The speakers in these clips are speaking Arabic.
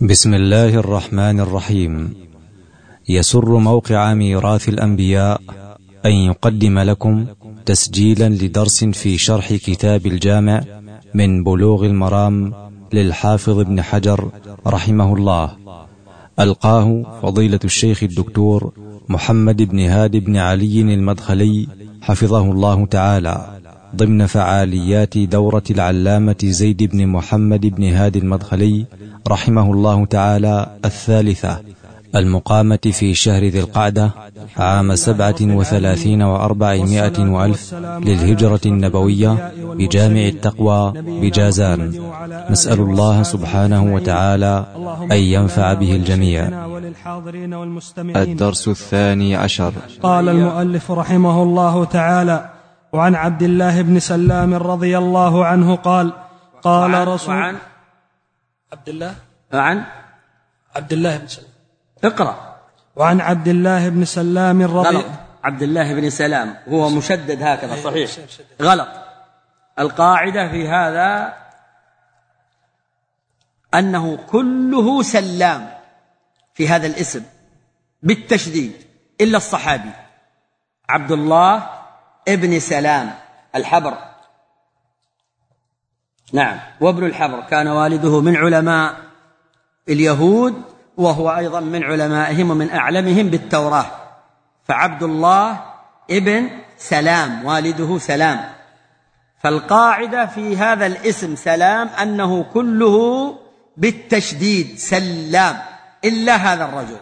بسم الله الرحمن الرحيم. يسر موقع ميراث الأنبياء أن يقدم لكم تسجيلا لدرس في شرح كتاب الجامع من بلوغ المرام للحافظ ابن حجر رحمه الله، ألقاه فضيلة الشيخ الدكتور محمد بن هادي بن علي المدخلي حفظه الله تعالى، ضمن فعاليات دورة العلامة زيد بن محمد بن هادي المدخلي رحمه الله تعالى الثالثة، المقامة في شهر ذي القعدة عام 37 و400 وألف للهجرة النبوية بجامع التقوى بجازان. نسأل الله سبحانه وتعالى أن ينفع به الجميع. الدرس 12. قال المؤلف رحمه الله تعالى: وعن عبد الله بن سلام رضي الله عنه قال: قال رسول وعن عبد الله بن سلام. اقرأ. وعن عبد الله بن سلام غلط، عبد الله بن سلام هو مشدد هكذا صحيح، غلط. القاعدة في هذا أنه كله سلام في هذا الاسم بالتشديد إلا الصحابي عبد الله ابن سلام الحبر، نعم، وابن الحبر، كان والده من علماء اليهود وهو أيضا من علمائهم ومن أعلمهم بالتوراة، فعبد الله ابن سلام والده سلام. فالقاعدة في هذا الاسم سلام أنه كله بالتشديد سلام إلا هذا الرجل،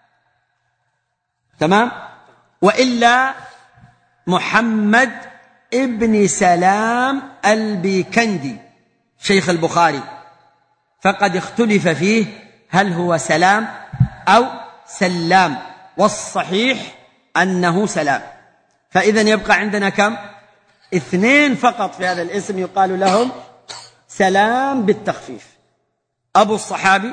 تمام؟ وإلا محمد ابن سلام البيكندي شيخ البخاري، فقد اختلف فيه هل هو سلام أو سلام، والصحيح أنه سلام. فإذن يبقى عندنا كم؟ 2 فقط في هذا الاسم يقال لهم سلام بالتخفيف: أبو الصحابي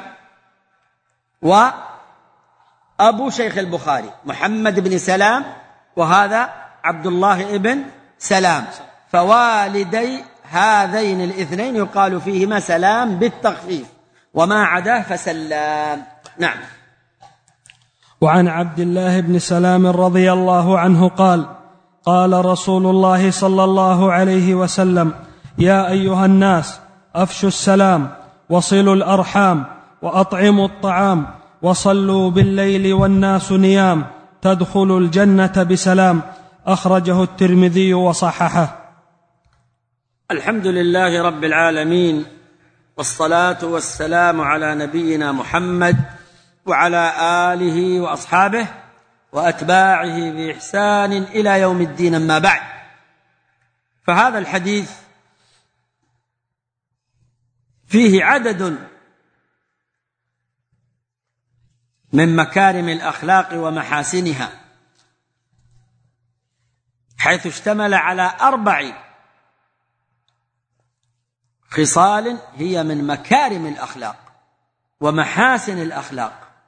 وأبو شيخ البخاري محمد بن سلام، وهذا عبد الله ابن سلام، فوالدي هذين الاثنين يقال فيهما سلام بالتخفيف، وما عداه فسلام. نعم. وعن عبد الله بن سلام رضي الله عنه قال: قال رسول الله صلى الله عليه وسلم: يا أيها الناس، أفشوا السلام، وصلوا الأرحام، وأطعموا الطعام، وصلوا بالليل والناس نيام، تدخلوا الجنة بسلام. أخرجه الترمذي وصححه. الحمد لله رب العالمين، والصلاة والسلام على نبينا محمد وعلى آله وأصحابه وأتباعه بإحسان إلى يوم الدين. أما بعد، فهذا الحديث فيه عدد من مكارم الأخلاق ومحاسنها، حيث اشتمل على 4 خصال هي من مكارم الأخلاق ومحاسن الأخلاق،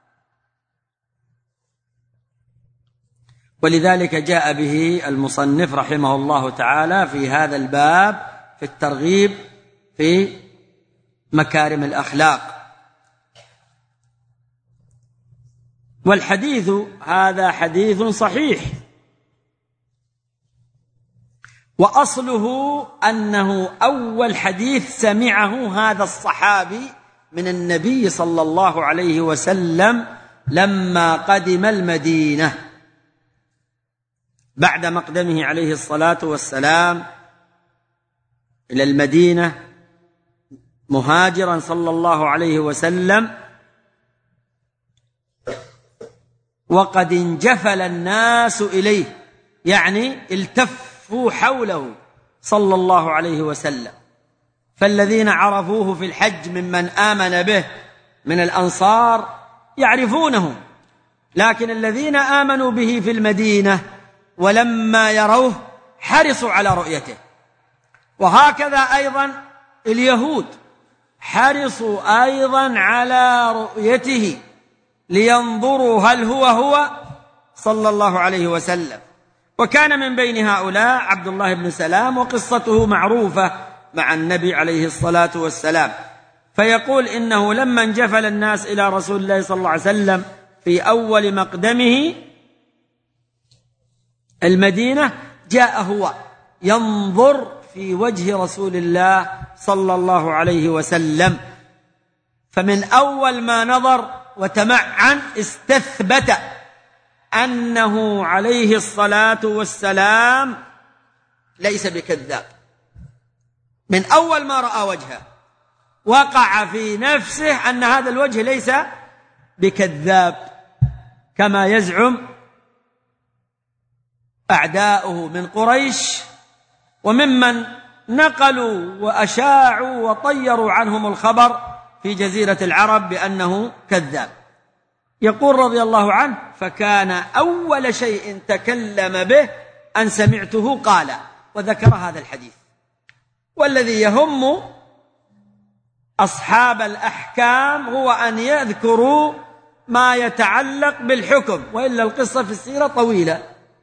ولذلك جاء به المصنف رحمه الله تعالى في هذا الباب في الترغيب في مكارم الأخلاق. والحديث هذا حديث صحيح، وأصله أنه أول حديث سمعه هذا الصحابي من النبي صلى الله عليه وسلم لما قدم المدينة بعد مقدمه عليه الصلاة والسلام إلى المدينة مهاجرا صلى الله عليه وسلم، وقد انجفل الناس إليه، يعني التفوا حوله صلى الله عليه وسلم، فالذين عرفوه في الحج ممن آمن به من الأنصار يعرفونه، لكن الذين آمنوا به في المدينة ولما يروه حرصوا على رؤيته. وهكذا أيضا اليهود حرصوا أيضا على رؤيته لينظروا هل هو صلى الله عليه وسلم. وكان من بين هؤلاء عبد الله بن سلام، وقصته معروفة مع النبي عليه الصلاة والسلام. فيقول إنه لما انجفل الناس إلى رسول الله صلى الله عليه وسلم في أول مقدمه المدينة، جاء هو ينظر في وجه رسول الله صلى الله عليه وسلم، فمن أول ما نظر وتمعن استثبت أنه عليه الصلاة والسلام ليس بكذاب. من أول ما رأى وجهه وقع في نفسه أن هذا الوجه ليس بكذاب كما يزعم أعداؤه من قريش وممن نقلوا وأشاعوا وطيروا عنهم الخبر في جزيرة العرب بأنه كذاب. يقول رضي الله عنه: فكان أول شيء تكلم به أن سمعته قال، وذكر هذا الحديث. والذي يهم أصحاب الأحكام هو أن يذكروا ما يتعلق بالحكم، وإلا القصة في السيرة طويلة.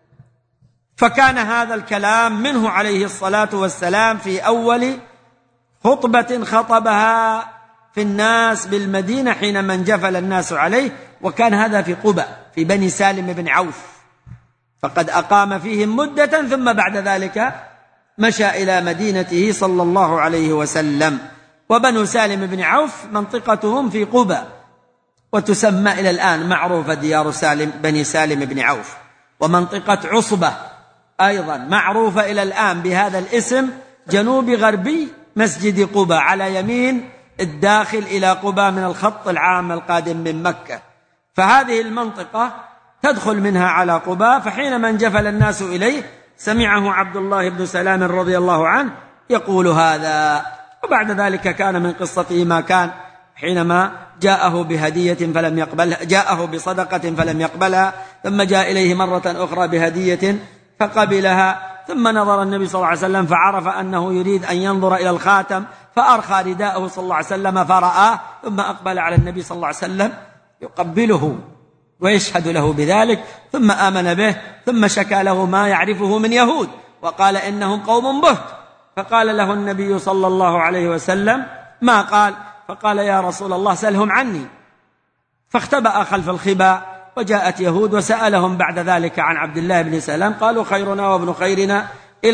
فكان هذا الكلام منه عليه الصلاة والسلام في أول خطبة خطبها في الناس بالمدينة حينما انجفل الناس عليه، وكان هذا في قبى في بني سالم بن عوف، فقد أقام فيهم مدة ثم بعد ذلك مشى إلى مدينته صلى الله عليه وسلم. وبنو سالم بن عوف منطقتهم في قبى، وتسمى إلى الآن معروفة ديار بني سالم بن عوف. ومنطقة عصبة أيضا معروفة إلى الآن بهذا الاسم، جنوب غربي مسجد قبى، على يمين الداخل إلى قبى من الخط العام القادم من مكة. فهذه المنطقة تدخل منها على قبى. فحينما انجفل الناس إليه سمعه عبد الله بن سلام رضي الله عنه يقول هذا. وبعد ذلك كان من قصته ما كان، حينما جاءه بهدية فلم يقبلها، جاءه بصدقة فلم يقبلها، ثم جاء إليه مرة أخرى بهدية فقبلها، ثم نظر النبي صلى الله عليه وسلم فعرف أنه يريد أن ينظر إلى الخاتم، فأرخى رداءه صلى الله عليه وسلم فرآه، ثم أقبل على النبي صلى الله عليه وسلم يقبله ويشهد له بذلك، ثم آمن به، ثم شكى له ما يعرفه من يهود وقال إنهم قوم بهت. فقال له النبي صلى الله عليه وسلم ما قال؟ فقال يا رسول الله سلهم عني. فاختبأ خلف الخباء، وجاءت يهود وسألهم بعد ذلك عن عبد الله بن سلام، قالوا خيرنا وابن خيرنا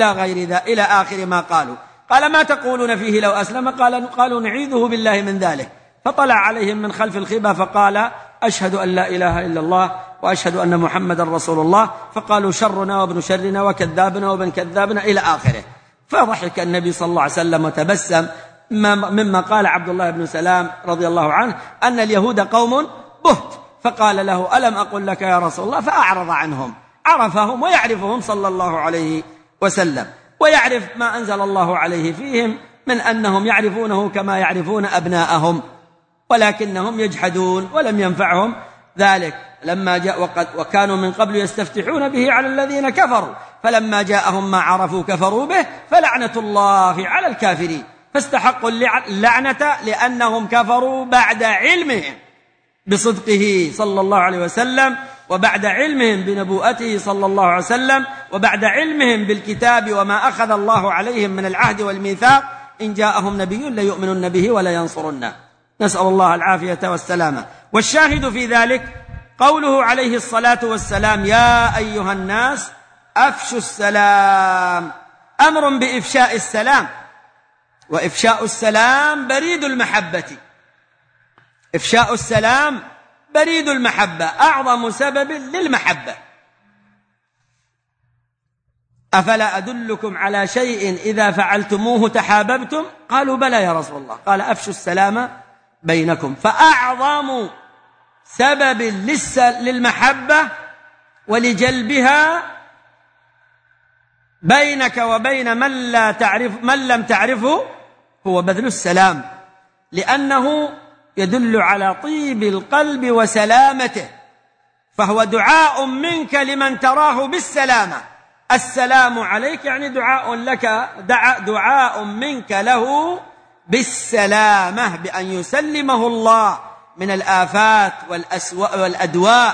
إلى آخر ما قالوا. قال ما تقولون فيه لو أسلم؟ قالوا نعيذه بالله من ذلك. فطلع عليهم من خلف الخباء فقال أشهد أن لا إله إلا الله وأشهد أن محمد رسول الله. فقالوا شرنا وابن شرنا وكذابنا وابن كذابنا إلى آخره. فضحك النبي صلى الله عليه وسلم وتبسم مما قال عبد الله بن سلام رضي الله عنه أن اليهود قوم بهت. فقال له ألم أقل لك يا رسول الله؟ فأعرض عنهم. عرفهم ويعرفهم صلى الله عليه وسلم، ويعرف ما أنزل الله عليه فيهم من أنهم يعرفونه كما يعرفون أبناءهم، ولكنهم يجحدون ولم ينفعهم ذلك. لما جاء وكانوا من قبل يستفتحون به على الذين كفروا، فلما جاءهم ما عرفوا كفروا به، فلعنة الله على الكافرين. فاستحقوا اللعنة لأنهم كفروا بعد علمهم بصدقه صلى الله عليه وسلم، وبعد علمهم بنبوءته صلى الله عليه وسلم، وبعد علمهم بالكتاب وما أخذ الله عليهم من العهد والميثاق. إن جاءهم نبي ليؤمنن به ولا ينصرنه. نسأل الله العافية والسلامة. والشاهد في ذلك قوله عليه الصلاة والسلام يا أيها الناس أفشوا السلام، أمر بإفشاء السلام، وإفشاء السلام بريد المحبة. إفشاء السلام بريد المحبة، أعظم سبب للمحبة. أفلا أدلكم على شيء إذا فعلتموه تحاببتم؟ قالوا بلى يا رسول الله. قال أفشوا السلام بينكم. فأعظم سبب للمحبة ولجلبها بينك وبين من لم تعرفه هو بذل السلام، لأنه يدل على طيب القلب وسلامته، فهو دعاء منك لمن تراه بالسلامة. السلام عليك يعني دعاء لك، دعاء منك له بالسلامة، بأن يسلمه الله من الآفات والأدواء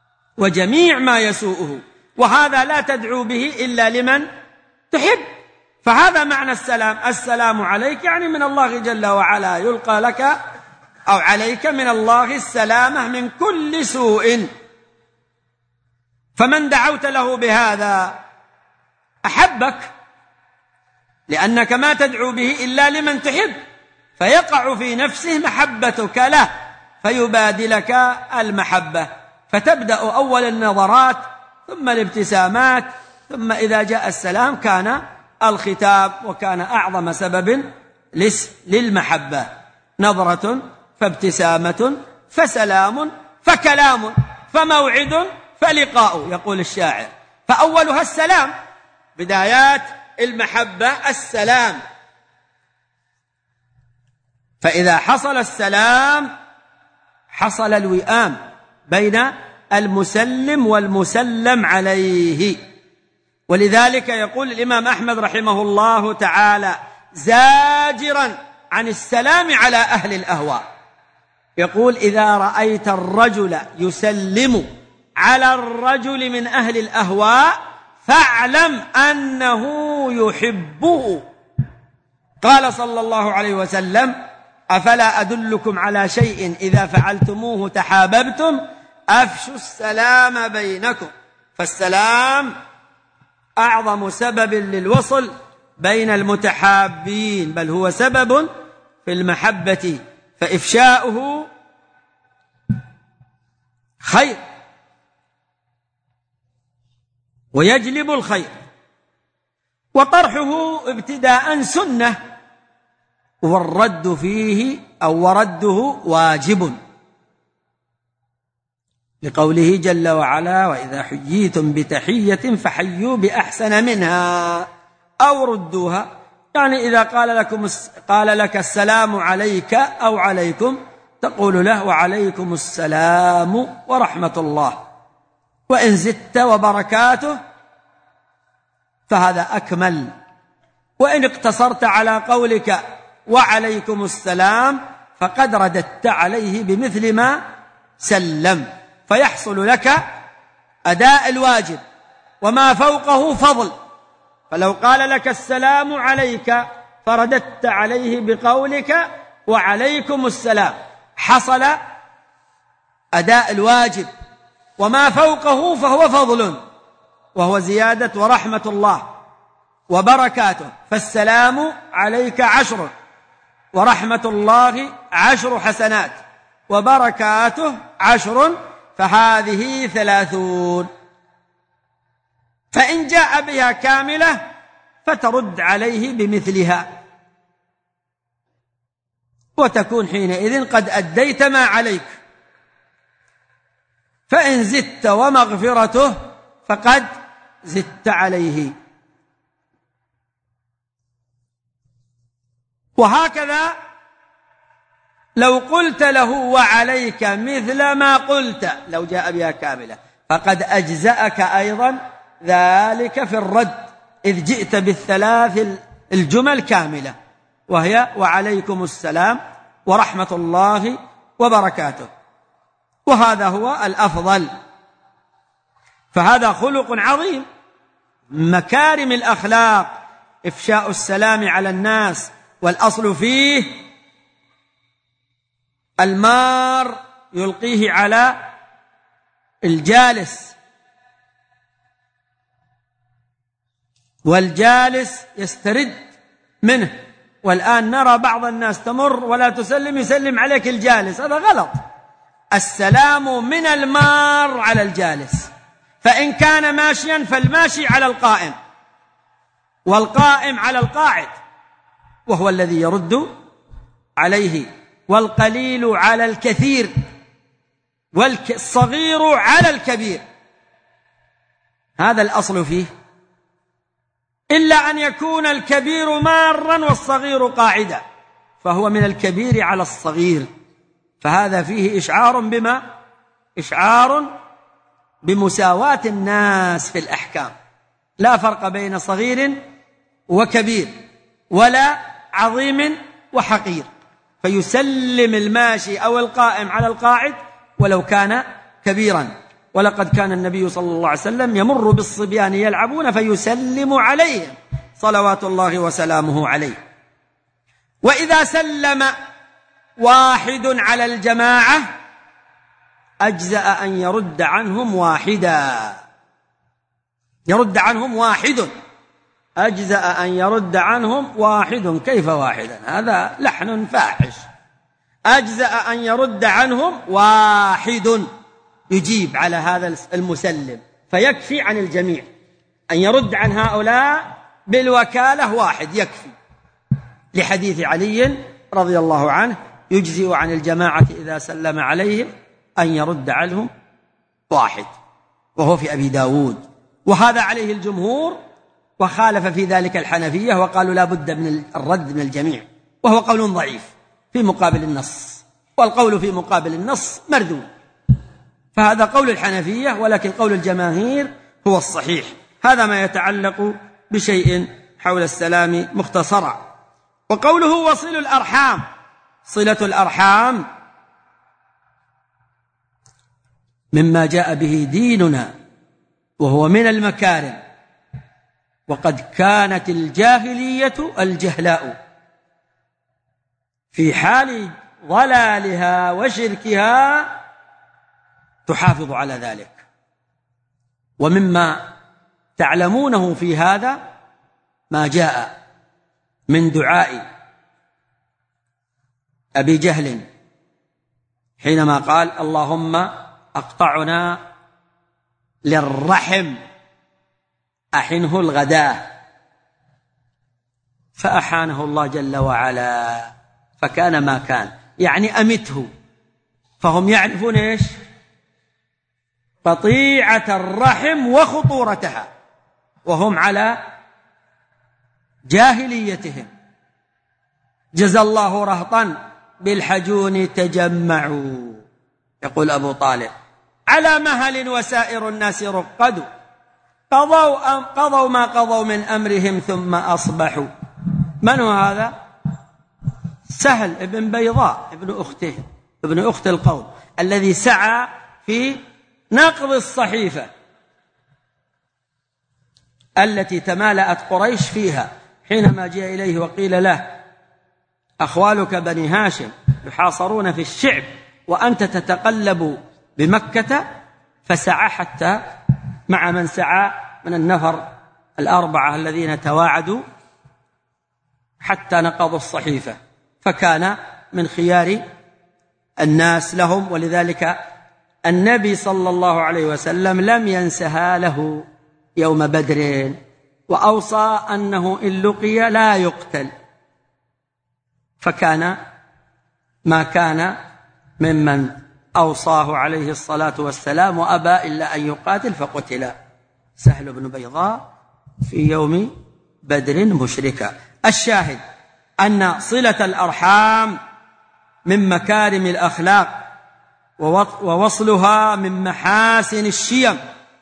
وجميع ما يسوءه. وهذا لا تدعو به إلا لمن تحب، فهذا معنى السلام. السلام عليك يعني من الله جل وعلا، يلقى لك أو عليك من الله السلامة من كل سوء. فمن دعوت له بهذا أحبك، لأنك ما تدعو به إلا لمن تحب، فيقع في نفسه محبتك له فيبادلك المحبة، فتبدأ أول النظرات ثم الابتسامات، ثم إذا جاء السلام كان الختاب، وكان أعظم سبب للمحبة. نظرة فابتسامة فسلام فكلام فموعد فلقاء، يقول الشاعر. فأولها السلام، بدايات المحبة السلام. فإذا حصل السلام حصل الوئام بين المسلم والمسلم عليه. ولذلك يقول الإمام أحمد رحمه الله تعالى زاجرا عن السلام على أهل الأهواء، يقول: إذا رأيت الرجل يسلم على الرجل من أهل الأهواء فاعلم أنه يحبه. قال صلى الله عليه وسلم: أفلا أدلكم على شيء إذا فعلتموه تحاببتم؟ أفشوا السلام بينكم. فالسلام أعظم سبب للوصل بين المتحابين، بل هو سبب في المحبة، فإفشاؤه خير ويجلب الخير، وطرحه ابتداء سنة، والرد فيه أو ورده واجب، لقوله جل وعلا: وإذا حييتم بتحية فحيوا بأحسن منها أو ردوها. يعني إذا قال لك السلام عليك أو عليكم، تقول له: وعليكم السلام ورحمة الله. وإن زدت وبركاته فهذا أكمل. وإن اقتصرت على قولك وعليكم السلام فقد رددت عليه بمثل ما سلم، فيحصل لك أداء الواجب وما فوقه فضل. فلو قال لك السلام عليك فرددت عليه بقولك وعليكم السلام، حصل أداء الواجب، وما فوقه فهو فضل، وهو زيادة ورحمة الله وبركاته. فالسلام عليك 10، ورحمة الله 10 حسنات، وبركاته 10، فهذه 30. فإن جاء بها كاملة فترد عليه بمثلها، وتكون حينئذ قد أديت ما عليك. فإن زدت ومغفرته فقد زدت عليه. وهكذا لو قلت له وعليك مثل ما قلت، لو جاء بها كاملة، فقد أجزأك أيضا ذلك في الرد، إذ جئت بالثلاث الجمل كاملة، وهي وعليكم السلام ورحمة الله وبركاته. وهذا هو الأفضل. فهذا خلق عظيم، مكارم الأخلاق، إفشاء السلام على الناس. والأصل فيه المار يلقيه على الجالس، والجالس يسترد منه. والآن نرى بعض الناس تمر ولا تسلم، يسلم عليك الجالس، هذا غلط. السلام من المار على الجالس، فإن كان ماشيا فالماشي على القائم، والقائم على القاعد، وهو الذي يرد عليه. والقليل على الكثير، والصغير على الكبير، هذا الأصل فيه، إلا أن يكون الكبير مارا والصغير قاعدا، فهو من الكبير على الصغير. فهذا فيه إشعار بمساواة الناس في الأحكام، لا فرق بين صغير وكبير، ولا عظيم وحقير. فيسلم الماشي أو القائم على القاعد ولو كان كبيرا. ولقد كان النبي صلى الله عليه وسلم يمر بالصبيان يلعبون فيسلم عليهم صلوات الله وسلامه عليه. وإذا سلم واحد على الجماعة أجزأ أن يرد عنهم واحدا، يرد عنهم واحد، أجزأ أن يرد عنهم واحد. كيف واحدا؟ هذا لحن فاحش. أجزأ أن يرد عنهم واحد، يجيب على هذا المسلم، فيكفي عن الجميع. أن يرد عن هؤلاء بالوكالة واحد يكفي، لحديث علي رضي الله عنه: يجزئ عن الجماعة إذا سلم عليهم أن يرد عنهم واحد، وهو في أبي داود. وهذا عليه الجمهور، وخالف في ذلك الحنفية وقالوا لا بد من الرد من الجميع، وهو قول ضعيف في مقابل النص، والقول في مقابل النص مردود. فهذا قول الحنفية، ولكن قول الجماهير هو الصحيح. هذا ما يتعلق بشيء حول السلام مختصرا. وقوله وصل الأرحام، صلة الأرحام مما جاء به ديننا، وهو من المكارم. وقد كانت الجاهلية الجهلاء في حال ضلالها وشركها تحافظ على ذلك. ومما تعلمونه في هذا ما جاء من دعاء أبي جهل حينما قال: اللهم أقطعنا للرحم أحنه الغداة، فأحانه الله جل وعلا فكان ما كان، يعني أمته. فهم يعرفون إيش؟ قطيعة الرحم وخطورتها، وهم على جاهليتهم. جزى الله رهطا بالحجون تجمعوا، يقول أبو طالب: على مهل وسائر الناس رقدوا، قضوا ما قضوا من أمرهم ثم أصبحوا. من هو هذا؟ سهل ابن بيضاء ابن أخت القوم، الذي سعى في نقض الصحيفة التي تمالأت قريش فيها، حينما جاء إليه وقيل له: أخوالك بني هاشم يحاصرون في الشعب وأنت تتقلب بمكة، فسعى حتى مع من سعى من النفر الأربعة الذين تواعدوا حتى نقضوا الصحيفة، فكان من خيار الناس لهم. ولذلك النبي صلى الله عليه وسلم لم ينسها له يوم بدر، وأوصى أنه إن لقي لا يقتل، فكان ما كان ممن أوصاه عليه الصلاة والسلام وأبى إلا أن يقاتل فقتل سهل بن بيضاء في يوم بدر مشركا. الشاهد أن صلة الأرحام من مكارم الأخلاق، ووصلها من محاسن الشيم،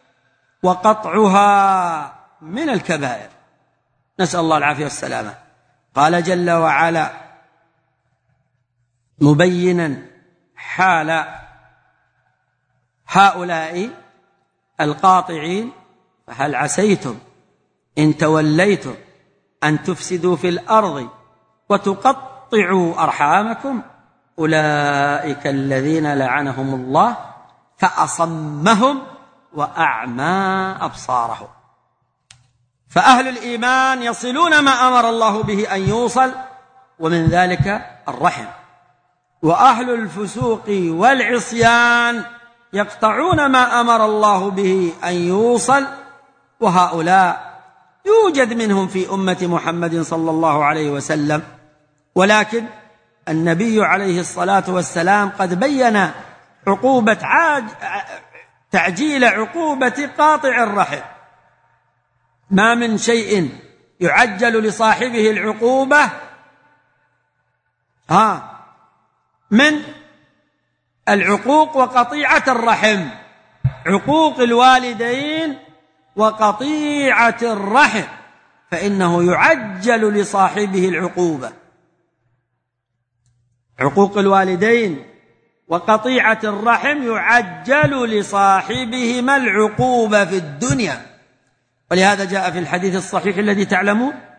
وقطعها من الكبائر، نسأل الله العافية والسلامة. قال جل وعلا مبينا حال هؤلاء القاطعين: فهل عسيتم إن توليتم أن تفسدوا في الأرض وتقطعوا أرحامكم أولئك الذين لعنهم الله فأصمهم وأعمى أبصارهم. فأهل الإيمان يصلون ما أمر الله به أن يوصل، ومن ذلك الرحم. وأهل الفسوق والعصيان يقطعون ما أمر الله به أن يوصل، وهؤلاء يوجد منهم في أمة محمد صلى الله عليه وسلم، ولكن النبي عليه الصلاة والسلام قد بين عقوبة تعجيل عقوبة قاطع الرحم. ما من شيء يعجل لصاحبه العقوبة من العقوق وقطيعة الرحم، عقوق الوالدين وقطيعة الرحم، فإنه يعجل لصاحبه العقوبة. عقوق الوالدين وقطيعة الرحم يعجل لصاحبهما العقوبة في الدنيا. ولهذا جاء في الحديث الصحيح الذي تعلمون: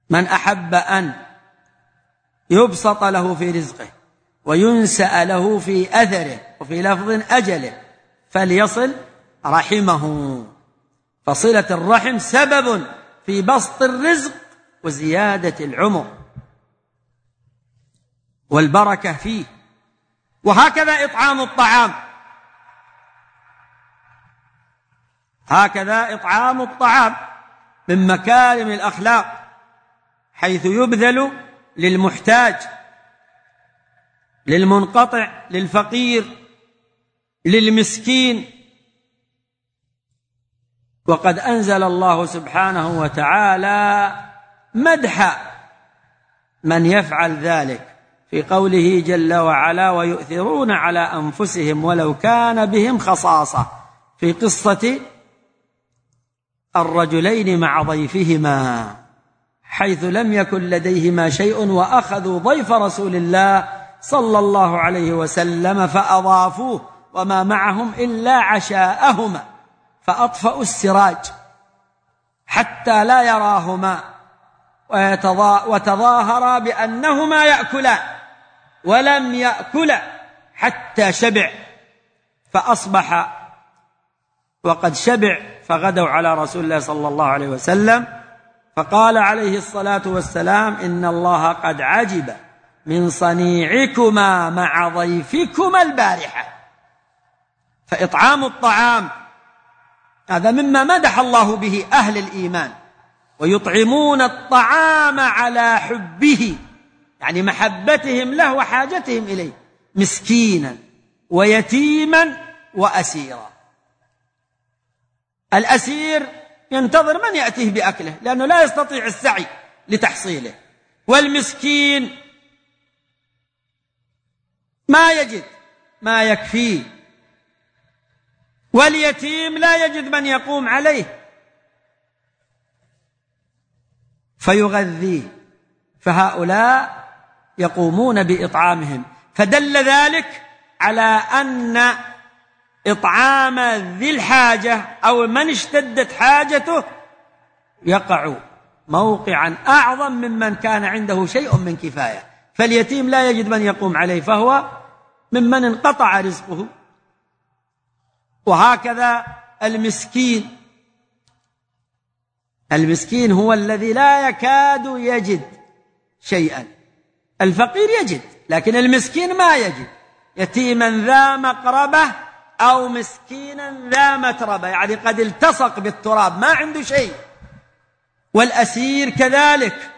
من أحب أن يبسط له في رزقه وينسأ له في أثره وفي لفظ أجله فليصل رحمه، فصلة الرحم سبب في بسط الرزق وزيادة العمر والبركة فيه. وهكذا إطعام الطعام، هكذا إطعام الطعام من مكارم الأخلاق، حيث يبذل للمحتاج، للمنقطع، للفقير، للمسكين. وقد أنزل الله سبحانه وتعالى مدح من يفعل ذلك في قوله جل وعلا: ويؤثرون على أنفسهم ولو كان بهم خصاصة، في قصة الرجلين مع ضيفهما حيث لم يكن لديهما شيء وأخذوا ضيف رسول الله صلى الله عليه وسلم فأضافوه وما معهم إلا عشاءهما، فأطفأوا السراج حتى لا يراهما وتظاهرا بأنهما يأكلان ولم يأكلا حتى شبع، فأصبح وقد شبع، فغدوا على رسول الله صلى الله عليه وسلم فقال عليه الصلاة والسلام: إن الله قد عجب من صنيعكما مع ضيفكما البارحة. فإطعام الطعام هذا مما مدح الله به أهل الإيمان، ويطعمون الطعام على حبه، يعني محبتهم له وحاجتهم إليه، مسكينا ويتيما وأسيرا. الأسير ينتظر من يأتيه بأكله لأنه لا يستطيع السعي لتحصيله، والمسكين ما يجد ما يكفيه، واليتيم لا يجد من يقوم عليه فيغذيه، فهؤلاء يقومون بإطعامهم. فدل ذلك على أن إطعام ذي الحاجة أو من اشتدت حاجته يقع موقعا أعظم ممن كان عنده شيء من كفاية، فاليتيم لا يجد من يقوم عليه فهو ممن انقطع رزقه. وهكذا المسكين هو الذي لا يكاد يجد شيئا، الفقير يجد لكن المسكين ما يجد، يتيما ذا مقربة أو مسكينا ذا متربة، يعني قد التصق بالتراب ما عنده شيء. والأسير كذلك،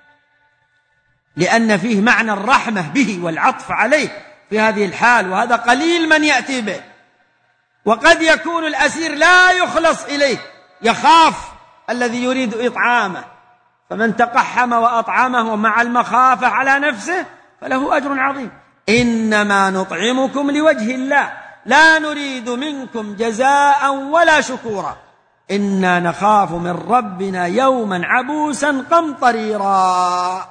لأن فيه معنى الرحمة به والعطف عليه في هذه الحال، وهذا قليل من يأتي به. وقد يكون الأسير لا يخلص إليه، يخاف الذي يريد إطعامه، فمن تقحم وأطعمه مع المخافة على نفسه فله أجر عظيم. إنما نطعمكم لوجه الله لا نريد منكم جزاء ولا شكورا إنا نخاف من ربنا يوما عبوسا قمطريرا.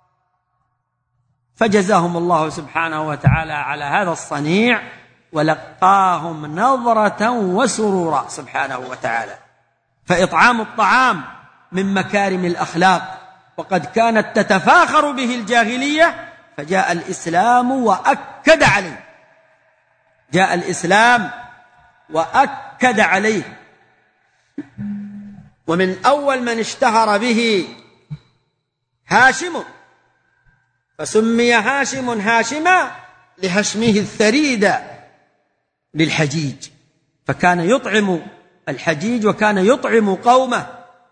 فجزاهم الله سبحانه وتعالى على هذا الصنيع ولقاهم نظرة وسرورا سبحانه وتعالى. فإطعام الطعام من مكارم الأخلاق، وقد كانت تتفاخر به الجاهلية، فجاء الإسلام وأكد عليه، جاء الإسلام وأكد عليه. ومن أول من اشتهر به هاشم، فسمي هاشم هاشما لهشمه الثريد للحجيج، فكان يطعم الحجيج وكان يطعم قومه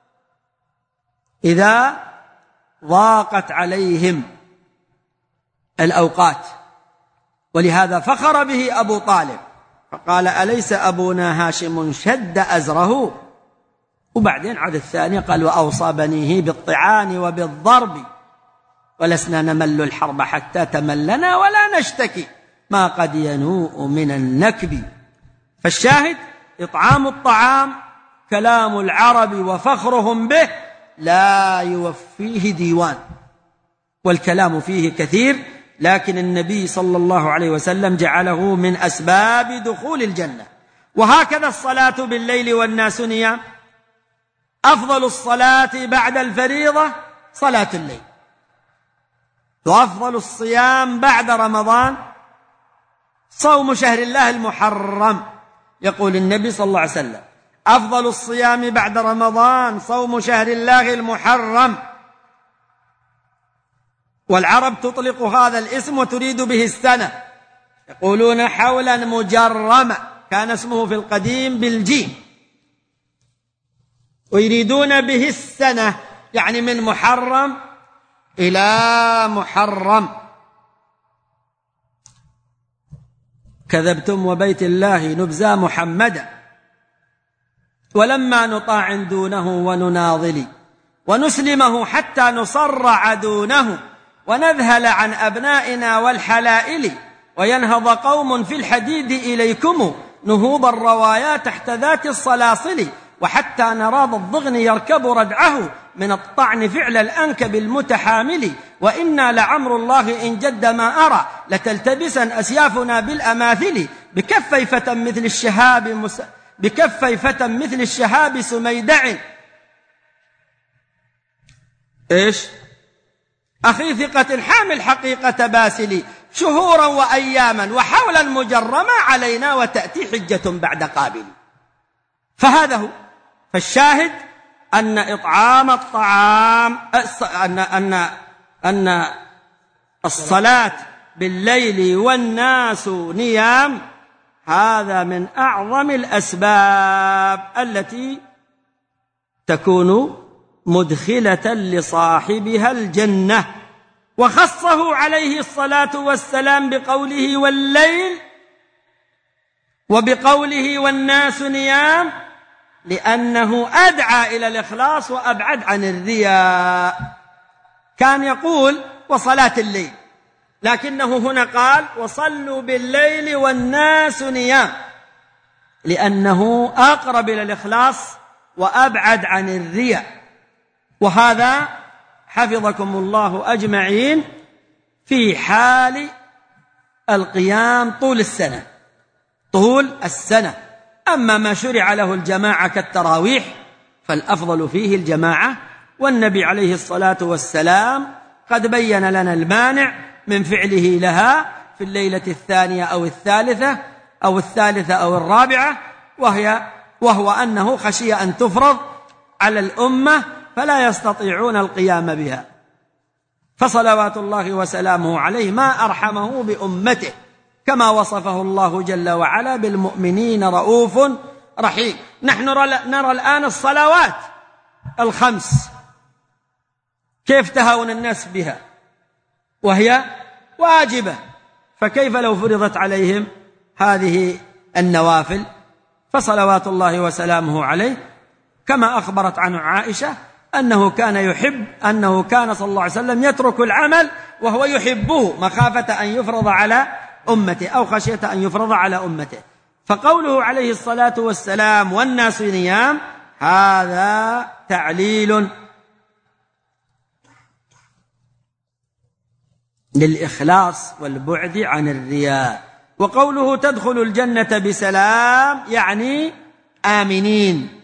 إذا ضاقت عليهم الأوقات. ولهذا فخر به أبو طالب فقال: أليس أبونا هاشم شد أزره؟ وبعدين عاد الثاني قال: وأوصى بنيه بالطعان وبالضرب ولسنا نمل الحرب حتى تملنا ولا نشتكي ما قد ينوء من النكب. فالشاهد إطعام الطعام كلام العرب وفخرهم به لا يوفيه ديوان، والكلام فيه كثير، لكن النبي صلى الله عليه وسلم جعله من أسباب دخول الجنة. وهكذا الصلاة بالليل والناس نيام، أفضل الصلاة بعد الفريضة صلاة الليل. وأفضل الصيام بعد رمضان صوم شهر الله المحرم. يقول النبي صلى الله عليه وسلم: أفضل الصيام بعد رمضان صوم شهر الله المحرم. والعرب تطلق هذا الاسم وتريد به السنة، يقولون حولا مجرما، كان اسمه في القديم بالجيم، ويريدون به السنة، يعني من محرم إلى محرم. كذبتم وبيت الله نبزى محمدا، ولما نطاع دونه ونناضل، ونسلمه حتى نصرع دونه، ونذهل عن أبنائنا والحلائل، وينهض قوم في الحديد إليكم نهوض الروايا تحت ذات الصلاصل، وحتى نراض الضغن يركب ردعه من الطعن فعل الأنكب المتحامل، وإنا لعمر الله إن جد ما أرى لتلتبسن أسيافنا بالأماثل، بكفي فتى مثل الشهاب سميدع أخي ثقة حامل حقيقة باسل، شهورا وأياما وحولا مجرما علينا، وتأتي حجة بعد قابل. فهذا هو. فالشاهد أن إطعام الطعام أن الصلاة بالليل والناس نيام هذا من أعظم الأسباب التي تكون مدخلة لصاحبها الجنة. وخصه عليه الصلاة والسلام بقوله والليل وبقوله والناس نيام، لأنه أدعى إلى الإخلاص وأبعد عن الرياء. كان يقول وصلاة الليل، لكنه هنا قال وصلوا بالليل والناس نيام، لأنه أقرب إلى الإخلاص وأبعد عن الرياء. وهذا حفظكم الله أجمعين في حال القيام طول السنة. أما ما شرع له الجماعة كالتراويح فالأفضل فيه الجماعة، والنبي عليه الصلاة والسلام قد بين لنا المانع من فعله لها في الليلة الثانية أو الثالثة أو الثالثة أو الرابعة، وهو أنه خشي أن تفرض على الأمة فلا يستطيعون القيام بها. فصلوات الله وسلامه عليه ما أرحمه بأمته، كما وصفه الله جل وعلا بالمؤمنين رؤوف رحيم. نحن نرى الآن الصلوات الخمس كيف تهاون الناس بها وهي واجبة، فكيف لو فرضت عليهم هذه النوافل؟ فصلوات الله وسلامه عليه كما أخبرت عنه عائشة أنه كان صلى الله عليه وسلم يترك العمل وهو يحبه مخافة أن يفرض على أمته أو خشية أن يفرض على أمته. فقوله عليه الصلاة والسلام والناس نيام هذا تعليل للإخلاص والبعد عن الرياء. وقوله تدخل الجنة بسلام يعني آمنين،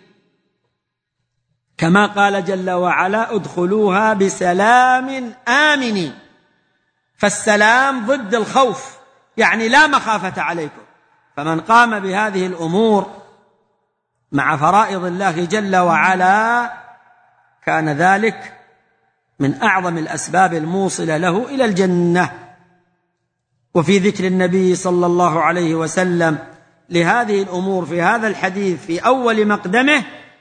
كما قال جل وعلا ادخلوها بسلام آمنين. فالسلام ضد الخوف، يعني لا مخافة عليكم. فمن قام بهذه الأمور مع فرائض الله جل وعلا كان ذلك من أعظم الأسباب الموصلة له إلى الجنة. وفي ذكر النبي صلى الله عليه وسلم لهذه الأمور في هذا الحديث في أول مقدمه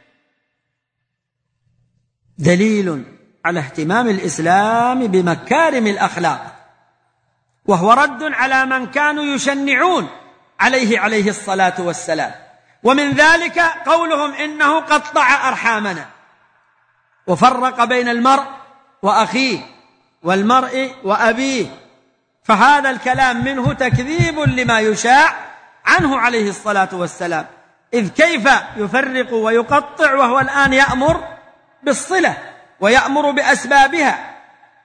دليل على اهتمام الإسلام بمكارم الأخلاق، وهو رد على من كانوا يشنعون عليه الصلاة والسلام. ومن ذلك قولهم إنه قطع أرحامنا وفرق بين المرء وأخيه والمرء وأبيه، فهذا الكلام منه تكذيب لما يشاع عنه عليه الصلاة والسلام. إذ كيف يفرق ويقطع وهو الآن يأمر بالصلة ويأمر بأسبابها؟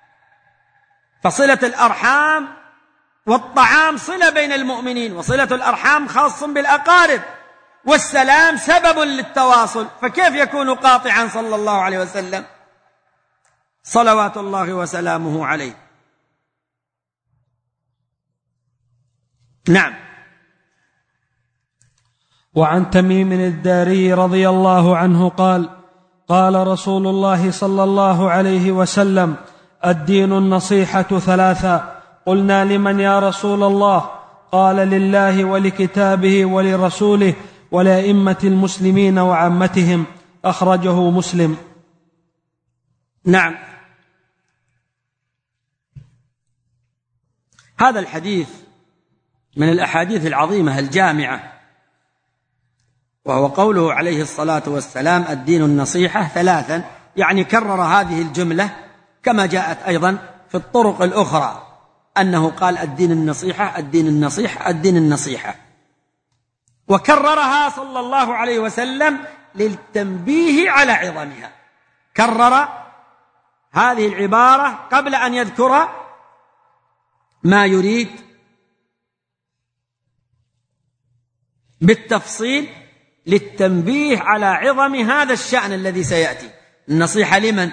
فصلة الأرحام والطعام صلة بين المؤمنين، وصلة الأرحام خاص بالأقارب، والسلام سبب للتواصل، فكيف يكون قاطعا صلى الله عليه وسلم؟ صلوات الله وسلامه عليه. نعم. وعن تميم الداري رضي الله عنه قال: قال رسول الله صلى الله عليه وسلم: الدين النصيحة ثلاثا. قلنا: لمن يا رسول الله؟ قال: لله ولكتابه ولرسوله ولأئمة المسلمين وعامتهم. أخرجه مسلم. نعم. هذا الحديث من الأحاديث العظيمة الجامعة، وهو قوله عليه الصلاة والسلام: الدين النصيحة ثلاثا، يعني كرر هذه الجملة كما جاءت أيضا في الطرق الأخرى، أنه قال: الدين النصيحة، الدين النصيحة، الدين النصيحة، وكررها صلى الله عليه وسلم للتنبيه على عظمها. كرر هذه العبارة قبل أن يذكر ما يريد بالتفصيل للتنبيه على عظم هذا الشأن الذي سيأتي. النصيحة لمن؟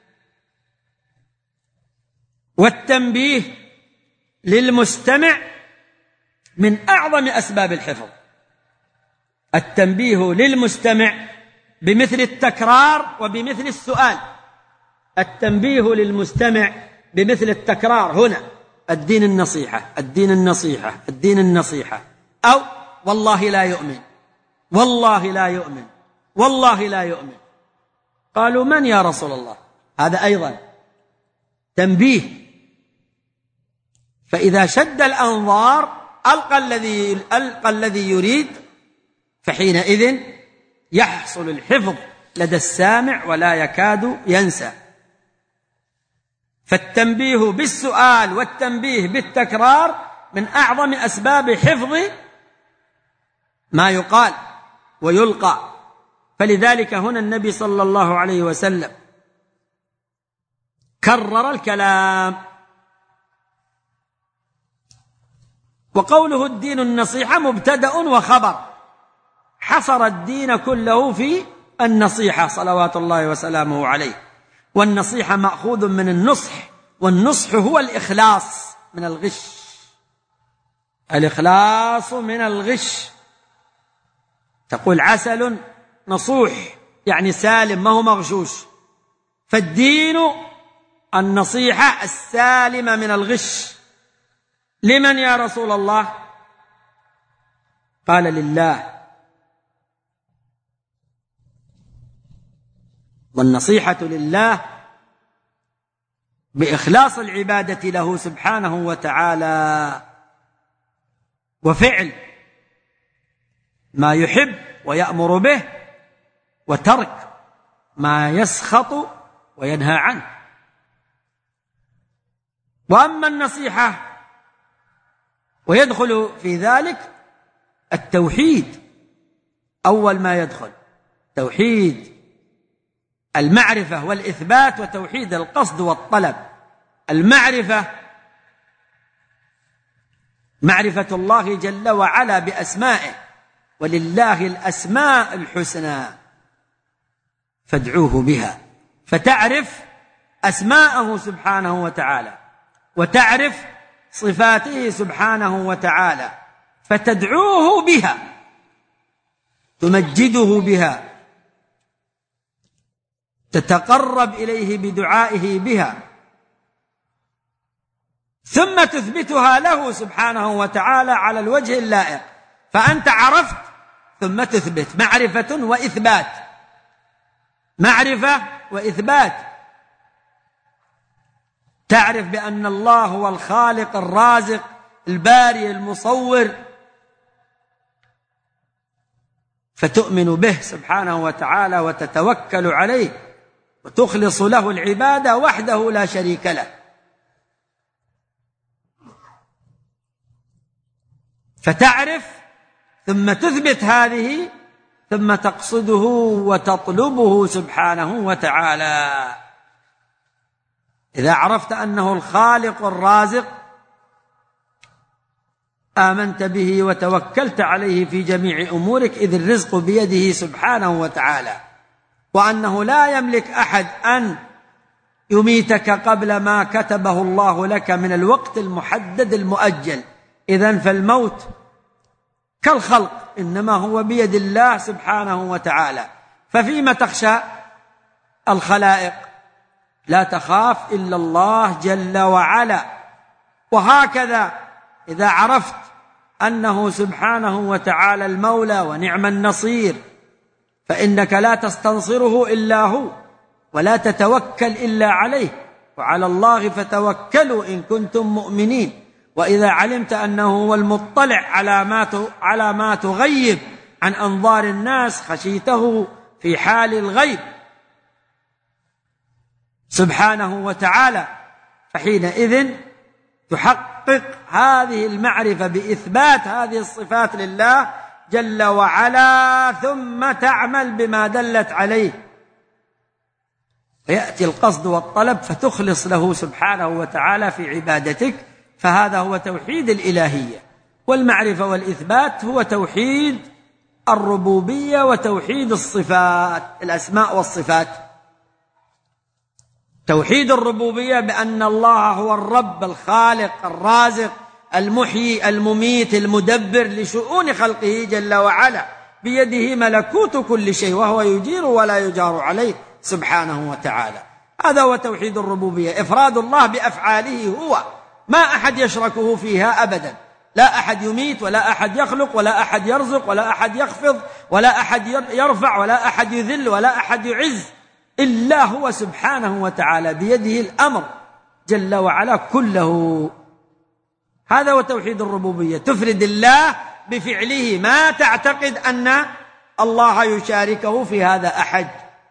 والتنبيه للمستمع من أعظم أسباب الحفظ. التنبيه للمستمع بمثل التكرار وبمثل السؤال. التنبيه للمستمع بمثل التكرار هنا: الدين النصيحة، الدين النصيحة، الدين النصيحة، أو والله لا يؤمن، والله لا يؤمن، والله لا يؤمن. قالوا: من يا رسول الله؟ هذا أيضا تنبيه. فإذا شد الأنظار ألقى الذي يريد، فحينئذ يحصل الحفظ لدى السامع ولا يكاد ينسى. فالتنبيه بالسؤال والتنبيه بالتكرار من أعظم أسباب حفظ ما يقال ويلقى. فلذلك هنا النبي صلى الله عليه وسلم كرر الكلام. وقوله الدين النصيحة مبتدأ وخبر، حصر الدين كله في النصيحة صلوات الله وسلامه عليه. والنصيحة مأخوذ من النصح، والنصح هو الإخلاص من الغش، الإخلاص من الغش. تقول عسل نصوح، يعني سالم ما هو مغشوش. فالدين النصيحة السالمة من الغش. لمن يا رسول الله؟ قال: لله. والنصيحة لله بإخلاص العبادة له سبحانه وتعالى، وفعل ما يحب ويأمر به، وترك ما يسخط وينهى عنه. وأما النصيحة ويدخل في ذلك التوحيد، أول ما يدخل توحيد المعرفة والإثبات، وتوحيد القصد والطلب. المعرفة معرفة الله جل وعلا بأسمائه، ولله الأسماء الحسنى فادعوه بها. فتعرف أسماءه سبحانه وتعالى، وتعرف صفاته سبحانه وتعالى، فتدعوه بها، تمجده بها، تتقرب إليه بدعائه بها، ثم تثبتها له سبحانه وتعالى على الوجه اللائق. فأنت عرفت ثم تثبت، معرفة وإثبات، معرفة وإثبات. تعرف بأن الله هو الخالق الرازق الباري المصور، فتؤمن به سبحانه وتعالى وتتوكل عليه وتخلص له العبادة وحده لا شريك له. فتعرف ثم تثبت هذه، ثم تقصده وتطلبه سبحانه وتعالى. إذا عرفت أنه الخالق الرازق آمنت به وتوكلت عليه في جميع أمورك، إذ الرزق بيده سبحانه وتعالى، وأنه لا يملك أحد أن يميتك قبل ما كتبه الله لك من الوقت المحدد المؤجل. إذن فالموت كالخلق إنما هو بيد الله سبحانه وتعالى. ففيما تخشى الخلائق؟ لا تخاف إلا الله جل وعلا. وهكذا إذا عرفت أنه سبحانه وتعالى المولى ونعم النصير، فإنك لا تستنصره إلا هو، ولا تتوكل إلا عليه، وعلى الله فتوكلوا إن كنتم مؤمنين. وإذا علمت أنه هو المطلع على ما تغيب عن أنظار الناس، خشيته في حال الغيب سبحانه وتعالى، فحينئذ تحقق هذه المعرفة بإثبات هذه الصفات لله جل وعلا، ثم تعمل بما دلت عليه، فيأتي القصد والطلب فتخلص له سبحانه وتعالى في عبادتك. فهذا هو توحيد الإلهية. والمعرفة والإثبات هو توحيد الربوبية وتوحيد الصفات، الأسماء والصفات. توحيد الربوبية بأن الله هو الرب الخالق الرازق المحيي المميت المدبر لشؤون خلقه جل وعلا، بيده ملكوت كل شيء، وهو يجير ولا يجار عليه سبحانه وتعالى. هذا هو توحيد الربوبية، إفراد الله بأفعاله هو، ما أحد يشركه فيها أبدا. لا أحد يميت، ولا أحد يخلق، ولا أحد يرزق، ولا أحد يخفض، ولا أحد يرفع، ولا أحد يذل، ولا أحد يعز إلا هو سبحانه وتعالى، بيده الأمر جل وعلا كله. هذا هو توحيد الربوبية، تفرد الله بفعله، ما تعتقد أن الله يشاركه في هذا أحد.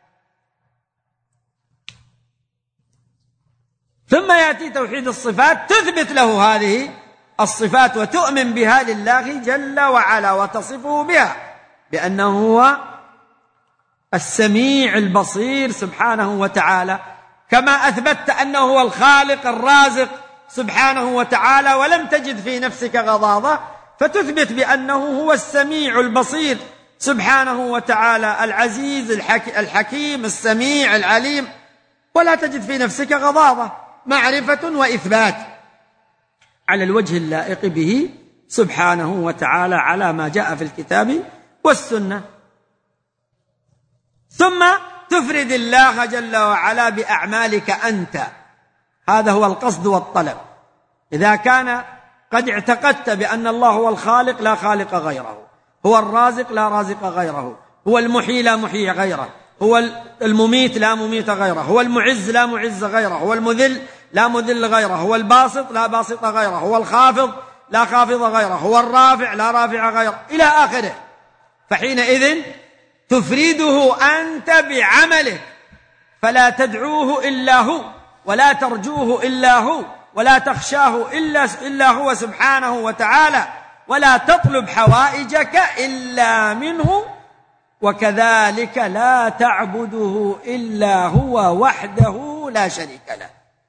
ثم يأتي توحيد الصفات، تثبت له هذه الصفات وتؤمن بها لله جل وعلا، وتصفه بها بأنه هو السميع البصير سبحانه وتعالى، كما أثبتت أنه هو الخالق الرازق سبحانه وتعالى ولم تجد في نفسك غضاضة، فتثبت بأنه هو السميع البصير سبحانه وتعالى، العزيز الحكيم السميع العليم، ولا تجد في نفسك غضاضة، معرفة وإثبات على الوجه اللائق به سبحانه وتعالى، على ما جاء في الكتاب والسنة. ثم تفرد الله جل وعلا بأعمالك أنت. هذا هو القصد والطلب. إذا كان قد اعتقدت بأن الله هو الخالق لا خالق غيره، هو الرازق لا رازق غيره، هو المحيي لا محيي غيره، هو المميت لا مميت غيره، هو المعز لا معز غيره، هو المذل لا مذل غيره، هو الباسط لا باسط غيره، هو الخافض لا خافض غيره، هو الرافع لا رافع غيره، إلى آخره. فحينئذ تفرده أنت بعملك، فلا تدعوه إلا هو، ولا ترجوه إلا هو، ولا تخشاه إلا هو سبحانه وتعالى، ولا تطلب حوائجك إلا منه، وكذلك لا تعبده إلا هو وحده لا شريك له.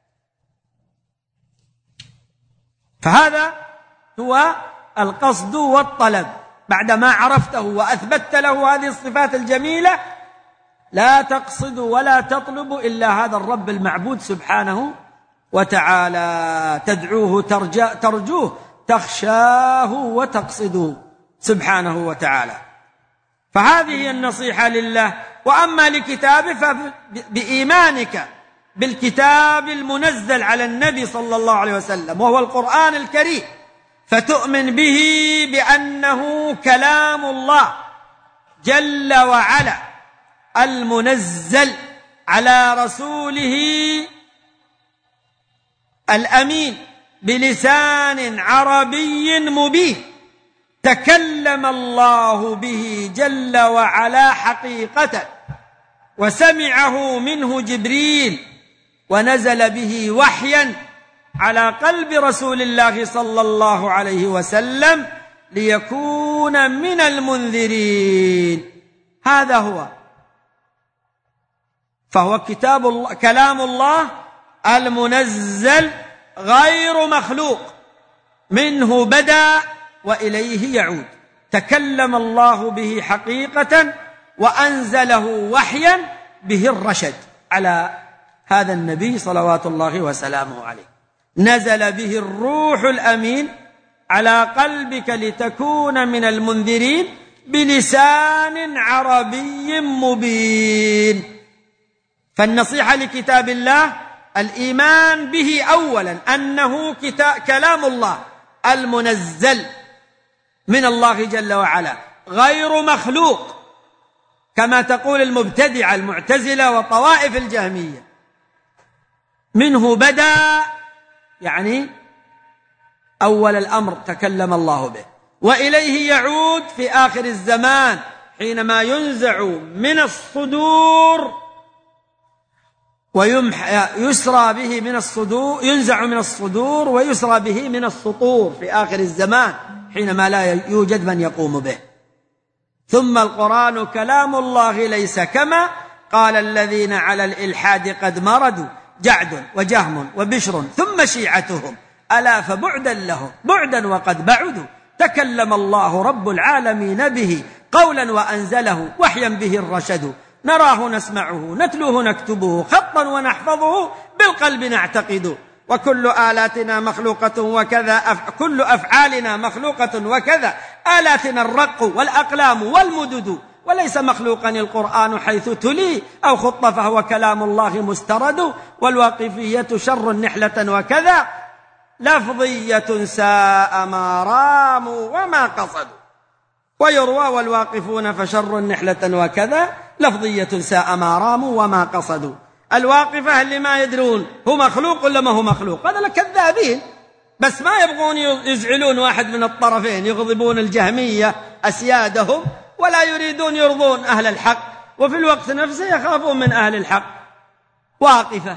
فهذا هو القصد والطلب. بعدما عرفته وأثبتت له هذه الصفات الجميلة، لا تقصد ولا تطلب إلا هذا الرب المعبود سبحانه وتعالى، تدعوه ترجوه، تخشاه وتقصده سبحانه وتعالى. فهذه هي النصيحة لله. وأما لكتابه فبإيمانك بالكتاب المنزل على النبي صلى الله عليه وسلم، وهو القرآن الكريم، فتؤمن به بأنه كلام الله جل وعلا المنزل على رسوله الأمين بلسان عربي مبين، تكلم الله به جل وعلا حقيقة، وسمعه منه جبريل، ونزل به وحيا على قلب رسول الله صلى الله عليه وسلم ليكون من المنذرين. هذا هو، فهو كتاب الله، كلام الله المنزل غير مخلوق، منه بدأ وإليه يعود، تكلم الله به حقيقة، وأنزله وحيا به الرشد على هذا النبي صلوات الله وسلامه عليه نزل به الروح الأمين على قلبك لتكون من المنذرين بلسان عربي مبين. فالنصيحة لكتاب الله الإيمان به أولا أنه كلام الله المنزل من الله جل وعلا غير مخلوق كما تقول المبتدعة المعتزلة وطوائف الجهمية. منه بدأ يعني أول الأمر تكلم الله به، وإليه يعود في آخر الزمان حينما ينزع من الصدور ويسرى به من الصدور، ينزع من الصدور ويسرى به من السطور في آخر الزمان حينما لا يوجد من يقوم به. ثم القرآن كلام الله ليس كما قال الذين على الإلحاد قد مردوا جعد وجهم وبشر ثم شيعتهم ألا فبعدا لهم بعدا وقد بعدوا. تكلم الله رب العالمين به قولا وأنزله وحيا به الرشد، نراه نسمعه نتلوه نكتبه خطا ونحفظه بالقلب نعتقد. وكل آلاتنا مخلوقة وكذا كل أفعالنا مخلوقة وكذا آلاتنا الرق والأقلام والمدد، وليس مخلوقا القرآن حيث تلي أو خط فهو كلام الله مسترد. والواقفية شر نحلة وكذا لفظية ساء ما راموا وما قصدوا. ويروى والواقفون فشر نحلة وكذا لفظية ساء ما راموا وما قصدوا. الواقفة اللي ما يدرون هو مخلوق ولا ما هو مخلوق، هذا كذابين بس ما يبغون يزعلون واحد من الطرفين، يغضبون الجهمية أسيادهم ولا يريدون يرضون أهل الحق، وفي الوقت نفسه يخافون من أهل الحق. واقفة.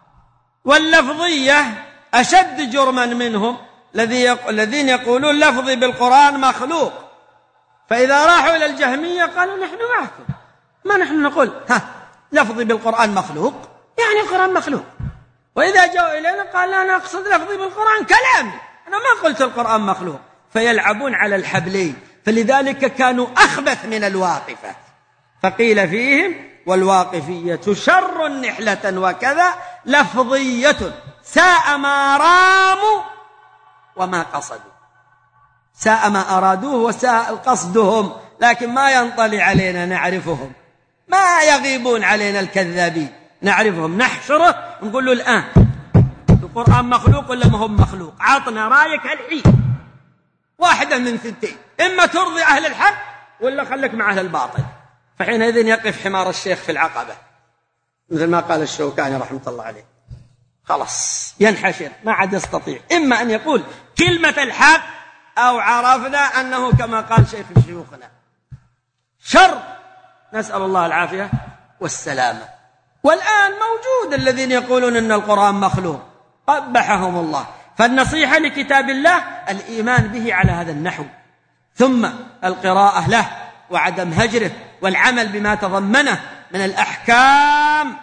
واللفظية أشد جرما منهم الذين يقولون لفظي بالقرآن مخلوق، فإذا راحوا إلى الجهمية قالوا نحن معكم، ما نحن نقول لفظي بالقرآن مخلوق يعني القرآن مخلوق، وإذا جاءوا إلينا قال لا نقصد لفظي بالقرآن كلامي، أنا ما قلت القرآن مخلوق. فيلعبون على الحبلين، فلذلك كانوا أخبث من الواقفة. فقيل فيهم والواقفية شر نحلة وكذا لفظية ساء ما راموا وما قصدوا. ساء ما أرادوه وساء قصدهم، لكن ما ينطلي علينا نعرفهم، ما يغيبون علينا الكذابين نعرفهم، نحشره ونقول له الآن القرآن مخلوق ولا ما هو مخلوق، عطنا رايك الحين، واحدة من ثنتين، إما ترضي أهل الحق ولا خلك مع أهل الباطل. فحينئذ يقف حمار الشيخ في العقبة مثل ما قال الشوكاني رحمة الله عليه، خلاص ينحشر ما عاد يستطيع، إما أن يقول كلمة الحق أو عرفنا أنه كما قال شيخ شيوخنا شر، نسأل الله العافية والسلامة. والآن موجود الذين يقولون أن القرآن مخلوق، قبحهم الله. فالنصيحة لكتاب الله الإيمان به على هذا النحو، ثم القراءة له وعدم هجره والعمل بما تضمنه من الأحكام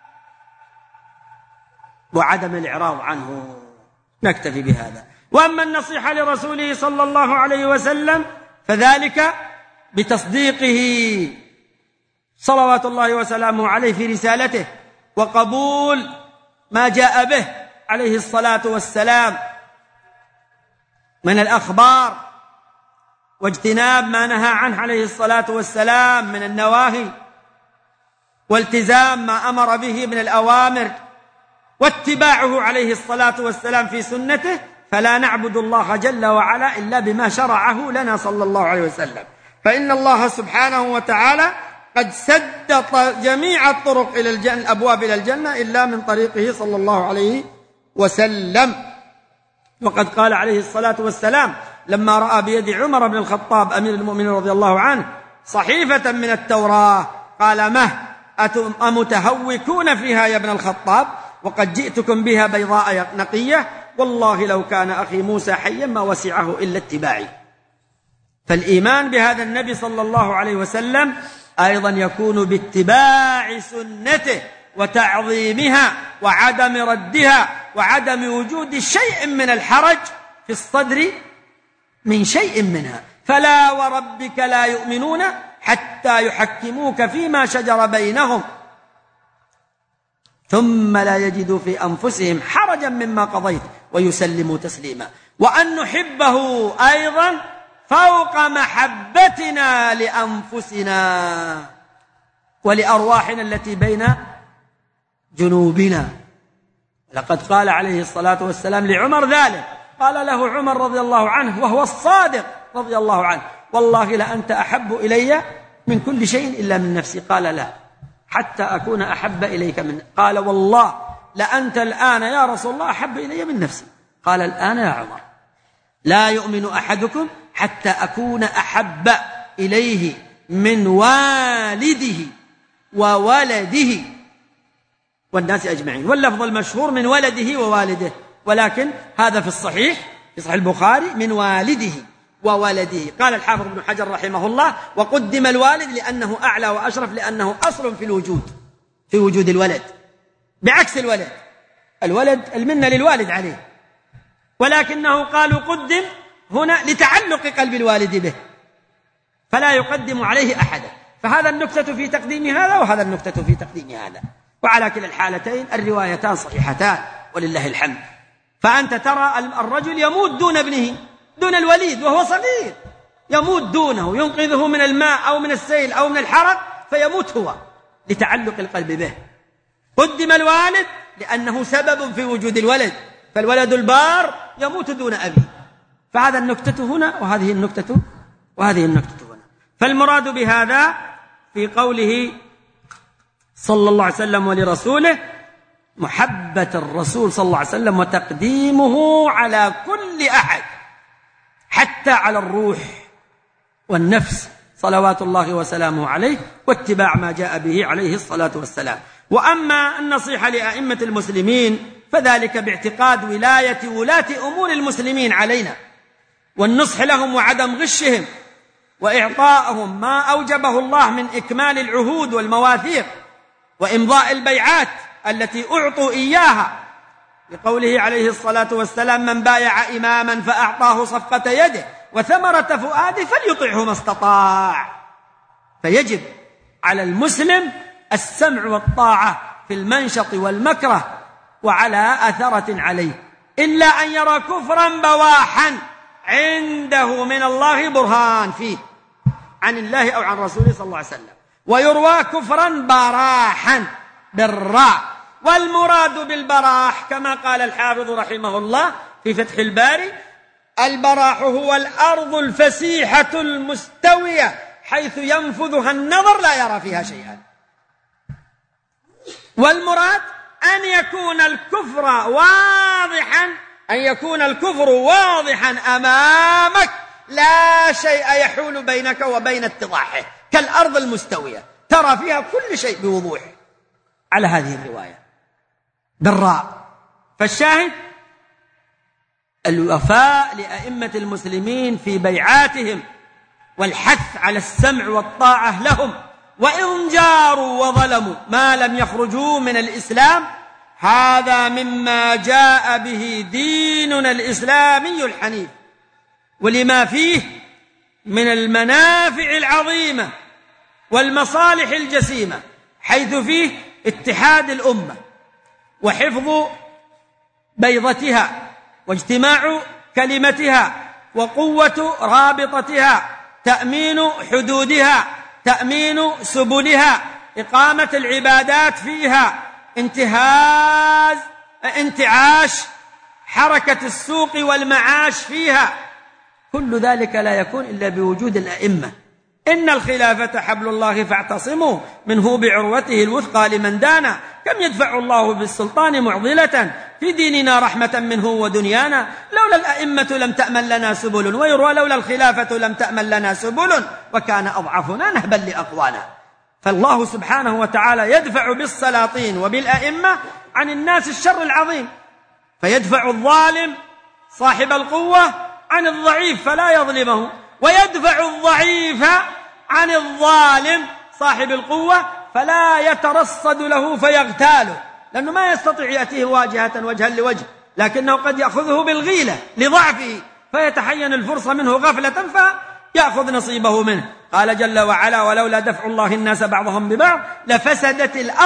وعدم الإعراض عنه. نكتفي بهذا. وأما النصيحة لرسوله صلى الله عليه وسلم فذلك بتصديقه صلوات الله وسلامه عليه في رسالته، وقبول ما جاء به عليه الصلاة والسلام من الأخبار، واجتناب ما نهى عنه عليه الصلاة والسلام من النواهي، والتزام ما أمر به من الأوامر، واتباعه عليه الصلاة والسلام في سنته. فلا نعبد الله جل وعلا إلا بما شرعه لنا صلى الله عليه وسلم، فإن الله سبحانه وتعالى قد سد جميع الطرق إلى الجنة، الأبواب إلى الجنة إلا من طريقه صلى الله عليه وسلم. وقد قال عليه الصلاة والسلام لما رأى بيد عمر بن الخطاب أمير المؤمنين رضي الله عنه صحيفة من التوراة قال مه أمتهوكون فيها يا ابن الخطاب وقد جئتكم بها بيضاء نقية والله لو كان أخي موسى حيا ما وسعه إلا اتباعي. فالإيمان بهذا النبي صلى الله عليه وسلم أيضا يكون باتباع سنته وتعظيمها وعدم ردها وعدم وجود شيء من الحرج في الصدر من شيء منها. فلا وربك لا يؤمنون حتى يحكموك فيما شجر بينهم ثم لا يجدوا في أنفسهم حرجا مما قضيت ويسلموا تسليما. وأن نحبه أيضا فوق محبتنا لأنفسنا ولأرواحنا التي بين جنوبنا. لقد قال عليه الصلاة والسلام لعمر ذلك، قال له عمر رضي الله عنه وهو الصادق رضي الله عنه: والله لأنت أحب إلي من كل شيء إلا من نفسي. قال: لا، حتى أكون أحب إليك من. قال: والله لأنت الآن يا رسول الله أحب إلي من نفسي. قال: الآن يا عمر لا يؤمن أحدكم حتى أكون أحب إليه من والده وولده والناس أجمعين. واللفظ المشهور من ولده ووالده، ولكن هذا في الصحيح في صحيح البخاري من والده وولده. قال الحافظ ابن حجر رحمه الله: وقدم الوالد لأنه أعلى وأشرف، لأنه أصل في الوجود، في وجود الولد، بعكس الولد المنة للوالد عليه، ولكنه قالوا قدم هنا لتعلق قلب الوالد به، فلا يقدم عليه أحدا. فهذا النكتة في تقديم هذا، وهذا النكتة في تقديم هذا، وعلى كلا الحالتين الروايتان صحيحتان ولله الحمد. فأنت ترى الرجل يموت دون ابنه، دون الوليد وهو صغير، يموت دونه، ينقذه من الماء أو من السيل أو من الحرق فيموت هو لتعلق القلب به. قدم الوالد لأنه سبب في وجود الولد، فالولد البار يموت دون أبيه. فهذا النكتة هنا وهذه النكتة هنا. فالمراد بهذا في قوله صلى الله عليه وسلم ولرسوله محبة الرسول صلى الله عليه وسلم وتقديمه على كل أحد، حتى على الروح والنفس صلوات الله وسلامه عليه، واتباع ما جاء به عليه الصلاة والسلام. وأما النصيحة لأئمة المسلمين فذلك باعتقاد ولاية ولاة أمور المسلمين علينا، والنصح لهم وعدم غشهم، وإعطائهم ما أوجبه الله من إكمال العهود والمواثيق وإمضاء البيعات التي أعطوا إياها، لقوله عليه الصلاة والسلام: من بايع إماما فأعطاه صفقة يده وثمرة فؤاده فليطعه ما استطاع. فيجب على المسلم السمع والطاعة في المنشط والمكره وعلى أثرة عليه، إلا أن يرى كفرا بواحا عنده من الله برهان فيه عن الله أو عن رسوله صلى الله عليه وسلم، ويروى كفرا براحا بالراء. والمراد بالبراح كما قال الحافظ رحمه الله في فتح الباري: البراح هو الأرض الفسيحة المستوية حيث ينفذها النظر لا يرى فيها شيئا. والمراد أن يكون الكفر واضحا أمامك، لا شيء يحول بينك وبين اتضاحه، كالأرض المستوية ترى فيها كل شيء بوضوح، على هذه الرواية بالراء. فالشاهد الوفاء لأئمة المسلمين في بيعاتهم، والحث على السمع والطاعة لهم، وإن جاروا وظلموا ما لم يخرجوا من الإسلام. هذا مما جاء به ديننا الإسلامي الحنيف، ولما فيه من المنافع العظيمة والمصالح الجسيمة، حيث فيه اتحاد الأمة وحفظ بيضتها واجتماع كلمتها وقوة رابطتها، تأمين حدودها، تأمين سبلها، إقامة العبادات فيها، انتعاش حركة السوق والمعاش فيها. كل ذلك لا يكون إلا بوجود الأئمة. إن الخلافة حبل الله فاعتصموا منه بعروته الوثقى لمن دانا. كم يدفع الله بالسلطان معضلة في ديننا رحمة منه ودنيانا. لولا الأئمة لم تأمن لنا سبل، ويروى لولا الخلافة لم تأمن لنا سبل، وكان أضعفنا نهبا لأقوانا. فالله سبحانه وتعالى يدفع بالسلاطين وبالأئمة عن الناس الشر العظيم، فيدفع الظالم صاحب القوة عن الضعيف فلا يظلمه، ويدفع الضعيف عن الظالم صاحب القوة فلا يترصد له فيغتاله، لأنه ما يستطيع يأتيه واجهة وجها لوجه، لكنه قد يأخذه بالغيلة لضعفه، فيتحين الفرصة منه غفلة فيأخذ نصيبه منه. قال جل وعلا: ولولا دفع الله الناس بعضهم ببعض لفسدت الأرض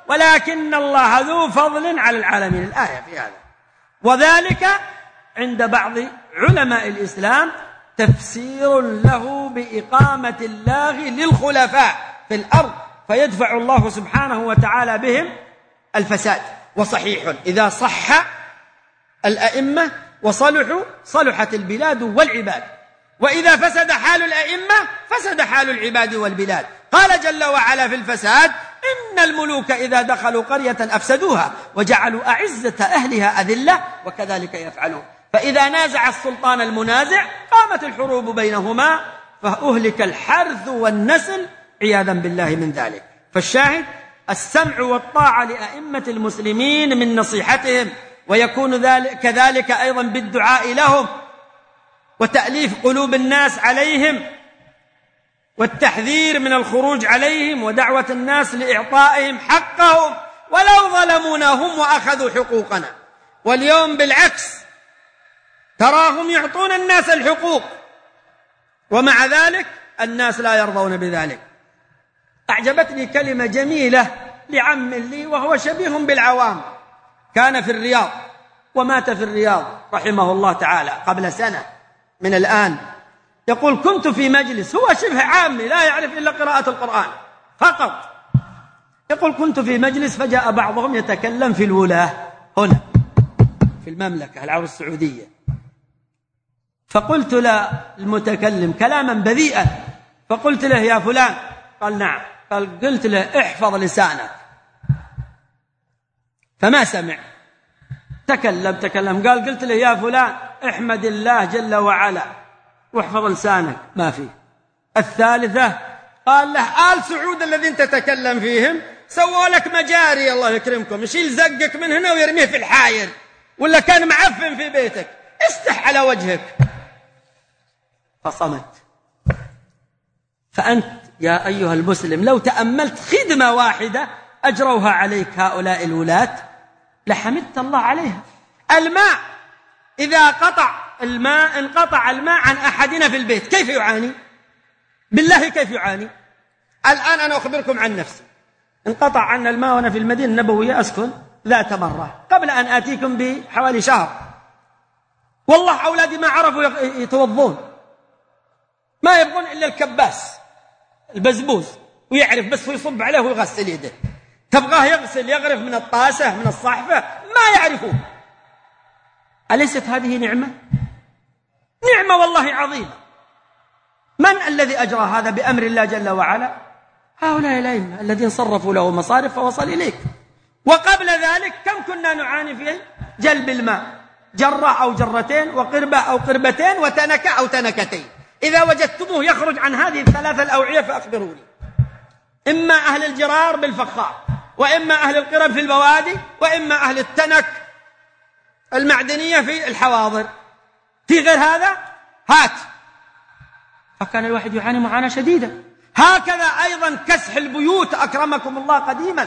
ولكن الله ذو فضل على العالمين. الآية في هذا. وذلك عند بعض علماء الإسلام تفسير له بإقامة الله للخلفاء في الأرض فيدفع الله سبحانه وتعالى بهم الفساد. وصحيح إذا صح الأئمة وصلحوا صلحت البلاد والعباد، وإذا فسد حال الأئمة فسد حال العباد والبلاد. قال جل وعلا في الفساد: إن الملوك إذا دخلوا قرية أفسدوها وجعلوا أعزة أهلها أذلة وكذلك يفعلون. فإذا نازع السلطان المنازع قامت الحروب بينهما فأهلك الحرث والنسل عياذا بالله من ذلك. فالشاهد السمع والطاعة لأئمة المسلمين من نصيحتهم، ويكون ذلك كذلك أيضا بالدعاء لهم وتأليف قلوب الناس عليهم والتحذير من الخروج عليهم ودعوة الناس لإعطائهم حقهم ولو ظلمونا هم وأخذوا حقوقنا. واليوم بالعكس تراهم يعطون الناس الحقوق ومع ذلك الناس لا يرضون بذلك. أعجبتني كلمة جميلة لعم لي وهو شبيه بالعوام، كان في الرياض ومات في الرياض رحمه الله تعالى قبل سنة من الآن. يقول: كنت في مجلس، هو شبه عامي لا يعرف إلا قراءة القرآن فقط. يقول: كنت في مجلس فجاء بعضهم يتكلم في الولاة هنا في المملكة العربية السعودية، فقلت للمتكلم كلاما بذيئا، فقلت له: يا فلان. قال: نعم. قال: قلت له: احفظ لسانك. فما سمع. تكلم قال: قلت له: يا فلان احمد الله جل وعلا واحفظ لسانك. ما فيه. الثالثة قال له: آل سعود الذين تتكلم فيهم سووا لك مجاري الله يكرمكم، يشيل زقك من هنا ويرميه في الحاير، ولا كان معفن في بيتك، استح على وجهك. فصمت. فأنت يا أيها المسلم لو تأملت خدمة واحدة أجروها عليك هؤلاء الولاة لحمدت الله عليها. الماء إذا انقطع الماء عن أحدنا في البيت كيف يعاني؟ بالله كيف يعاني؟ الآن أنا أخبركم عن نفسي، انقطع عنا الماء وأنا في المدينة النبوية أسكن ذات مرة قبل أن آتيكم بحوالي شهر، والله أولادي ما عرفوا يتوضون، ما يبغون إلا الكباس البزبوز ويعرف بس يصب عليه ويغسل يده، تبغاه يغسل يغرف من الطاسة من الصحفة ما يعرفون. أليست هذه نعمة؟ نعمة والله عظيمة. من الذي أجرى هذا بأمر الله جل وعلا؟ هؤلاء الأئمة الذين صرفوا له مصارف فوصل إليك. وقبل ذلك كم كنا نعاني في جلب الماء، جرة أو جرتين وقربة أو قربتين وتنكة أو تنكتين. إذا وجدتموه يخرج عن هذه الثلاثة الأوعية فأخبروني، إما أهل الجرار بالفخار، وإما أهل القرب في البوادي، وإما أهل التنك المعدنية في الحواضر. في غير هذا هات. فكان الواحد يعاني معاناة شديدة. هكذا أيضا كسح البيوت أكرمكم الله قديما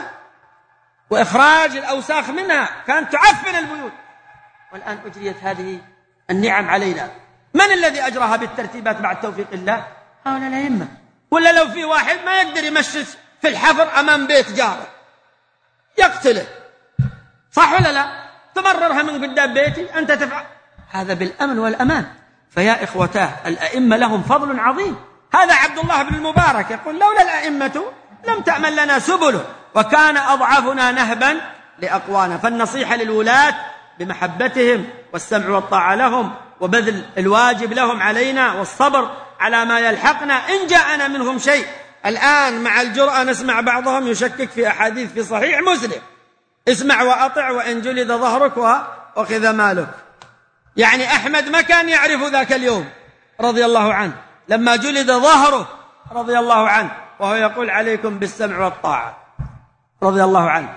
وإخراج الأوساخ منها كانت تعفن البيوت، والآن أجريت هذه النعم علينا. من الذي أجراها بالترتيبات بعد توفيق الله؟ هؤلاء الأئمة. ولا لو في واحد ما يقدر يمشي في الحفر أمام بيت جاره يقتله، صح ولا لا؟ تمررها من قدام بيتي أنت تفعل هذا بالأمن والأمان. فيا إخوتاه الأئمة لهم فضل عظيم. هذا عبد الله بن المبارك يقول: لولا الأئمة لم تأمن لنا سبله وكان أضعفنا نهبا لأقوانا. فالنصيحة للولاة بمحبتهم والسمع والطاعة لهم وبذل الواجب لهم علينا والصبر على ما يلحقنا إن جاءنا منهم شيء. الآن مع الجرأة نسمع بعضهم يشكك في أحاديث في صحيح مسلم: اسمع وأطع وإن جلد ظهرك وأخذ مالك. يعني أحمد ما كان يعرف ذاك اليوم رضي الله عنه لما جلد ظهره رضي الله عنه وهو يقول: عليكم بالسمع والطاعة رضي الله عنه.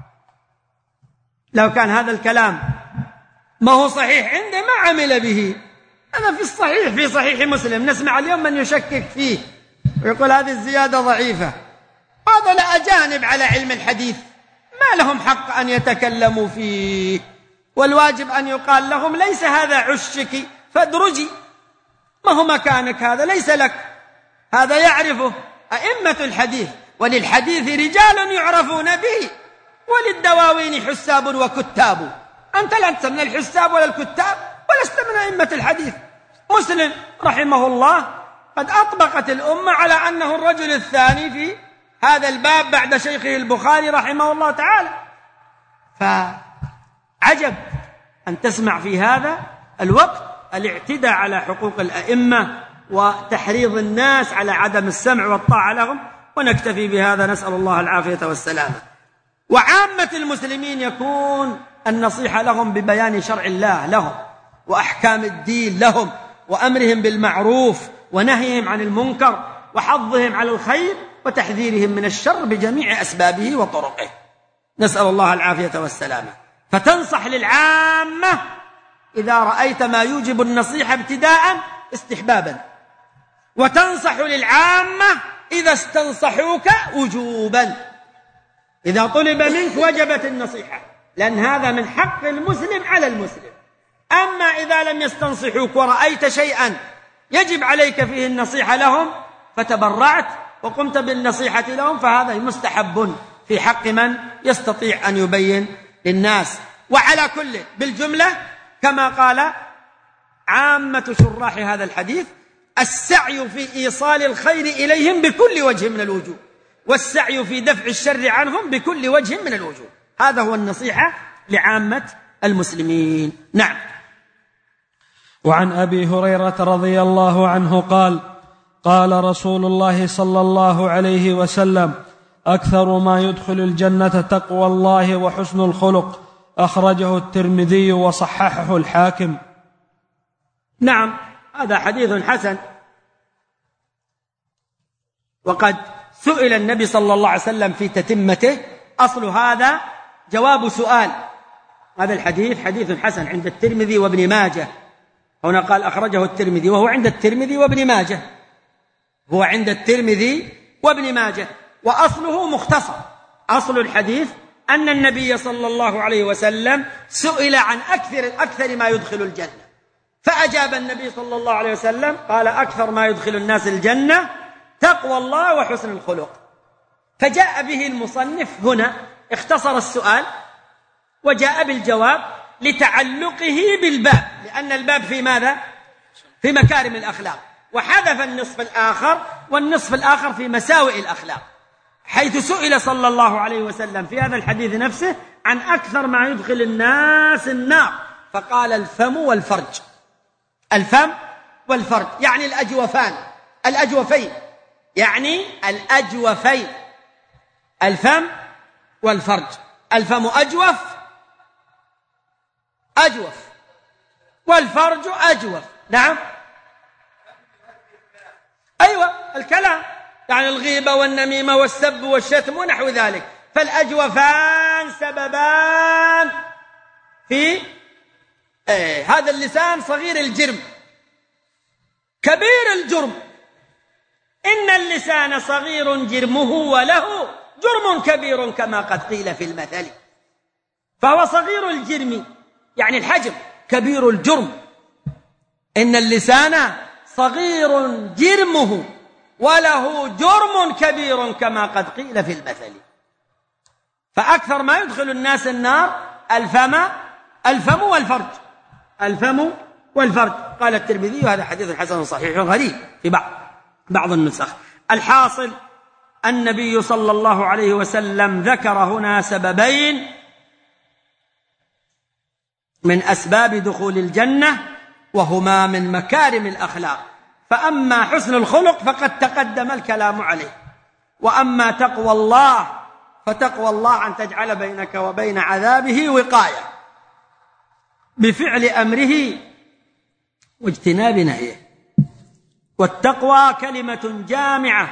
لو كان هذا الكلام ما هو صحيح عنده ما عمل به. أنا في صحيح مسلم نسمع اليوم من يشكك فيه ويقول هذه الزيادة ضعيفة. هذا لأجانب على علم الحديث ما لهم حق أن يتكلموا فيه، والواجب أن يقال لهم: ليس هذا عشك فادرجي، ما هو مكانك، هذا ليس لك، هذا يعرفه أئمة الحديث، وللحديث رجال يعرفون به وللدواوين حساب وكتاب، أنت لست من الحساب ولا الكتاب ولست من أئمة الحديث. مسلم رحمه الله قد أطبقت الأمة على أنه الرجل الثاني في هذا الباب بعد شيخه البخاري رحمه الله تعالى. فعجب أن تسمع في هذا الوقت الاعتداء على حقوق الأئمة وتحريض الناس على عدم السمع والطاعة لهم. ونكتفي بهذا، نسأل الله العافية والسلامة. وعامة المسلمين يكون النصيحة لهم ببيان شرع الله لهم وأحكام الدين لهم وأمرهم بالمعروف ونهيهم عن المنكر وحظهم على الخير وتحذيرهم من الشر بجميع أسبابه وطرقه، نسأل الله العافية والسلامة. فتنصح للعامة إذا رأيت ما يوجب النصيحة ابتداء استحبابا، وتنصح للعامة إذا استنصحوك وجوبا. إذا طلب منك وجبت النصيحة، لأن هذا من حق المسلم على المسلم. أما إذا لم يستنصحوك ورأيت شيئا يجب عليك فيه النصيحة لهم فتبرعت وقمت بالنصيحة لهم، فهذا مستحب في حق من يستطيع أن يبين للناس. وعلى كل بالجملة كما قال عامة شراح هذا الحديث: السعي في إيصال الخير إليهم بكل وجه من الوجوه، والسعي في دفع الشر عنهم بكل وجه من الوجوه. هذا هو النصيحة لعامة المسلمين. نعم. وعن أبي هريرة رضي الله عنه قال: قال رسول الله صلى الله عليه وسلم: أكثر ما يدخل الجنة تقوى الله وحسن الخلق. أخرجه الترمذي وصححه الحاكم. نعم، هذا حديث حسن. وقد سئل النبي صلى الله عليه وسلم في تتمته، أصل هذا جواب سؤال. هذا الحديث حديث حسن عند الترمذي وابن ماجه. هنا قال أخرجه الترمذي، وهو عند الترمذي وابن ماجه، هو عند الترمذي وابن ماجه. وأصله مختصر. أصل الحديث أن النبي صلى الله عليه وسلم سئل عن أكثر ما يدخل الجنة، فأجاب النبي صلى الله عليه وسلم قال: أكثر ما يدخل الناس الجنة تقوى الله وحسن الخلق. فجاء به المصنف هنا، اختصر السؤال وجاء بالجواب لتعلقه بالباب، لأن الباب في ماذا؟ في مكارم الأخلاق، وحذف النصف الآخر، والنصف الآخر في مساوئ الأخلاق، حيث سئل صلى الله عليه وسلم في هذا الحديث نفسه عن أكثر ما يدخل الناس النار، فقال: الفم والفرج. الفم والفرج يعني الأجوفين، يعني الأجوفين، الفم والفرج. الفم أجوف والفرج أجوف. نعم، أيوة، الكلام يعني الغيبة والنميمة والسب والشتم ونحو ذلك. فالأجوفان سببان في هذا اللسان صغير الجرم كبير الجرم. إن اللسان صغير جرمه وله جرم كبير كما قد قيل في المثل. فهو صغير الجرم يعني الحجم، كبير الجرم. إن اللسان صغير جرمه وله جرم كبير كما قد قيل في المثل. فأكثر ما يدخل الناس النار الفم والفرج. الفم والفرج. قال الترمذي: هذا حديث حسن صحيح غريب في بعض النسخ. الحاصل النبي صلى الله عليه وسلم ذكر هنا سببين من أسباب دخول الجنة، وهما من مكارم الأخلاق. فأما حسن الخلق فقد تقدم الكلام عليه، وأما تقوى الله فتقوى الله أن تجعل بينك وبين عذابه وقاية بفعل أمره واجتناب نهيه. والتقوى كلمة جامعة،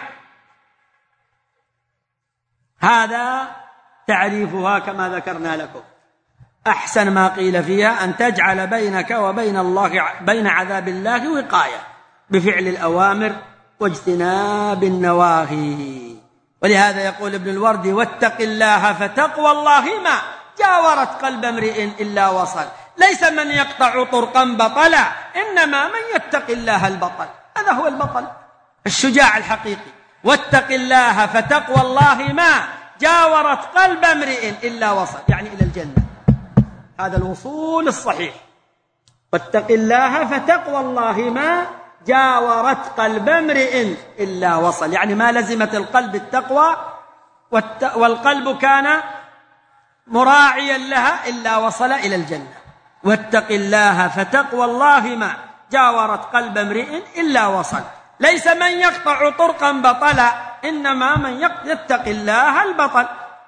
هذا تعريفها كما ذكرنا لكم. أحسن ما قيل فيها أن تجعل بينك وبين بين عذاب الله وقاية بفعل الأوامر واجتناب النواهي. ولهذا يقول ابن الوردي: واتق الله فتقوى الله ما جاورت قلب امرئ إلا وصل. ليس من يقطع طرقا بطلا، إنما من يتق الله البطل. هذا هو البطل الشجاع الحقيقي. واتق الله فتقوى الله ما جاورت قلب امرئ إلا وصل، يعني إلى الجنة. هذا الوصول الصحيح. واتق الله فتقوى الله ما جاورت قلب امرئ إلا وصل، يعني ما لزمت القلب التقوى والقلب كان مراعيا لها إلا وصل إلى الجنة. واتق الله فتقوى الله ما جاورت قلب امرئ إلا وصل. ليس من يقطع طرقا بطلا، إنما من يتق الله البطل،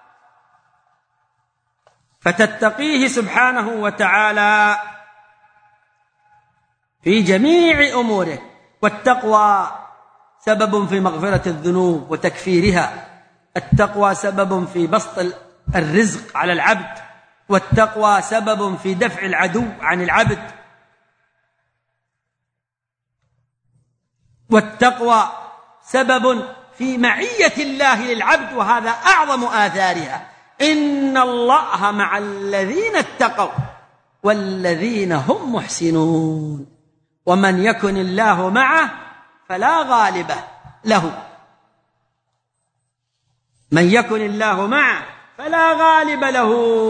فتتقيه سبحانه وتعالى في جميع أموره. والتقوى سبب في مغفرة الذنوب وتكفيرها، التقوى سبب في بسط الرزق على العبد، والتقوى سبب في دفع العدو عن العبد، والتقوى سبب في معية الله للعبد، وهذا أعظم آثارها. إن الله مع الذين اتقوا والذين هم محسنون، ومن يكن الله معه فلا غالب له. من يكن الله معه فلا غالب له.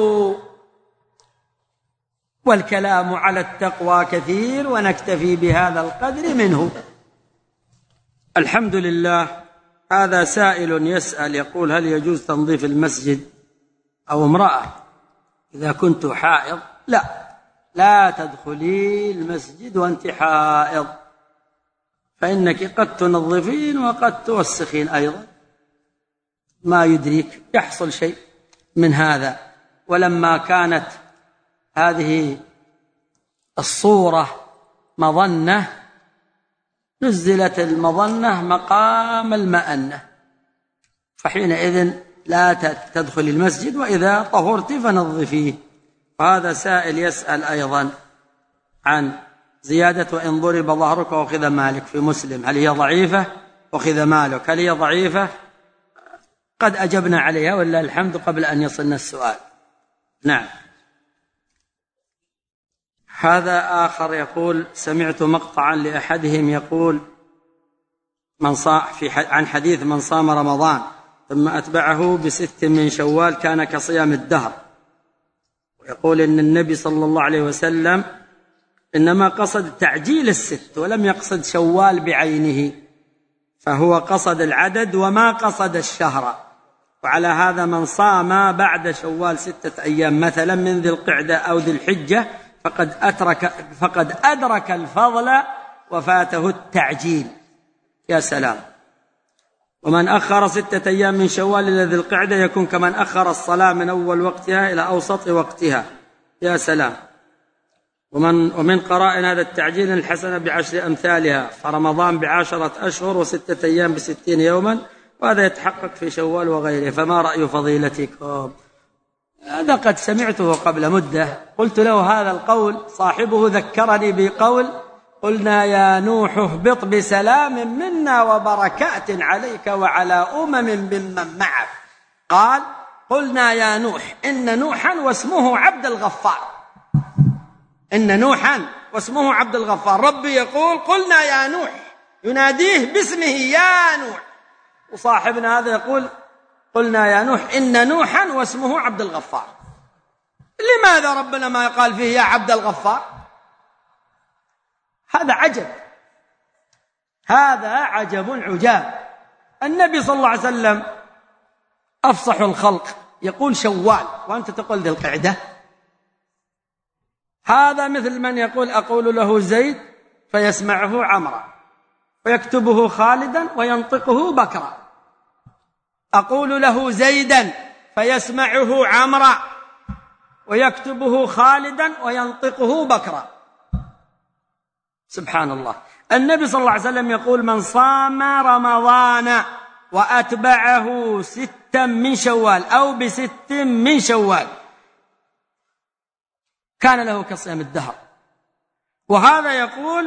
والكلام على التقوى كثير، ونكتفي بهذا القدر منه. الحمد لله. هذا سائل يسأل يقول: هل يجوز تنظيف المسجد أو امرأة إذا كنت حائض؟ لا تدخلي المسجد وأنت حائض، فإنك قد تنظفين وقد توسخين أيضا، ما يدريك يحصل شيء من هذا. ولما كانت هذه الصورة مظنة نزلت المظنة مقام المأنة، فحينئذ لا تدخل المسجد، وإذا طهرت فنظفيه. وهذا سائل يسأل أيضا عن زيادة: وإن ضرب ظهرك وأخذ مالك، في مسلم، هل هي ضعيفة؟ أخذ مالك هل هي ضعيفة؟ قد أجبنا عليها ولله الحمد قبل أن يصلنا السؤال. نعم. هذا آخر يقول: سمعت مقطعا لأحدهم يقول عن حديث من صام رمضان ثم أتبعه ب6 من شوال كان كصيام الدهر، ويقول إن النبي صلى الله عليه وسلم إنما قصد تعجيل ال6 ولم يقصد شوال بعينه، فهو قصد العدد وما قصد الشهر. وعلى هذا من صام بعد شوال 6 أيام مثلا من ذي القعدة أو ذي الحجة فقد أدرك الفضل وفاته التعجيل. يا سلام. ومن أخر 6 أيام من شوال إلى ذي القعدة يكون كمن أخر الصلاة من أول وقتها إلى أوسط وقتها. يا سلام. ومن قرائن هذا التعجيل الحسنة ب10 أمثالها، فرمضان ب10 أشهر و6 أيام ب60 يوما، وهذا يتحقق في شوال وغيره. فما رأي فضيلتكم؟ هذا قد سمعته قبل مدة، قلت له هذا القول صاحبه ذكرني بقول: قلنا يا نوح اهبط بسلام منا وبركات عليك وعلى ممن معك. قال: قلنا يا نوح إن نوحا واسمه عبد الغفار، إن نوحا واسمه عبد الغفار. ربي يقول: قلنا يا نوح، يناديه باسمه يا نوح. وصاحبنا هذا يقول: قلنا يا نوح إن نوحا واسمه عبد الغفار. لماذا ربنا ما يقال فيه يا عبد الغفار؟ هذا عجب، هذا عجب عجاب. النبي صلى الله عليه وسلم أفصح الخلق يقول شوال وأنت تقول ذي القعدة. هذا مثل من يقول: أقول له زيد فيسمعه عمرا ويكتبه خالدا وينطقه بكرا. أقول له زيدا فيسمعه عمرا ويكتبه خالدا وينطقه بكرا. سبحان الله. النبي صلى الله عليه وسلم يقول: من صام رمضان وأتبعه 6 من شوال أو ب6 من شوال كان له كصيام الدهر. وهذا يقول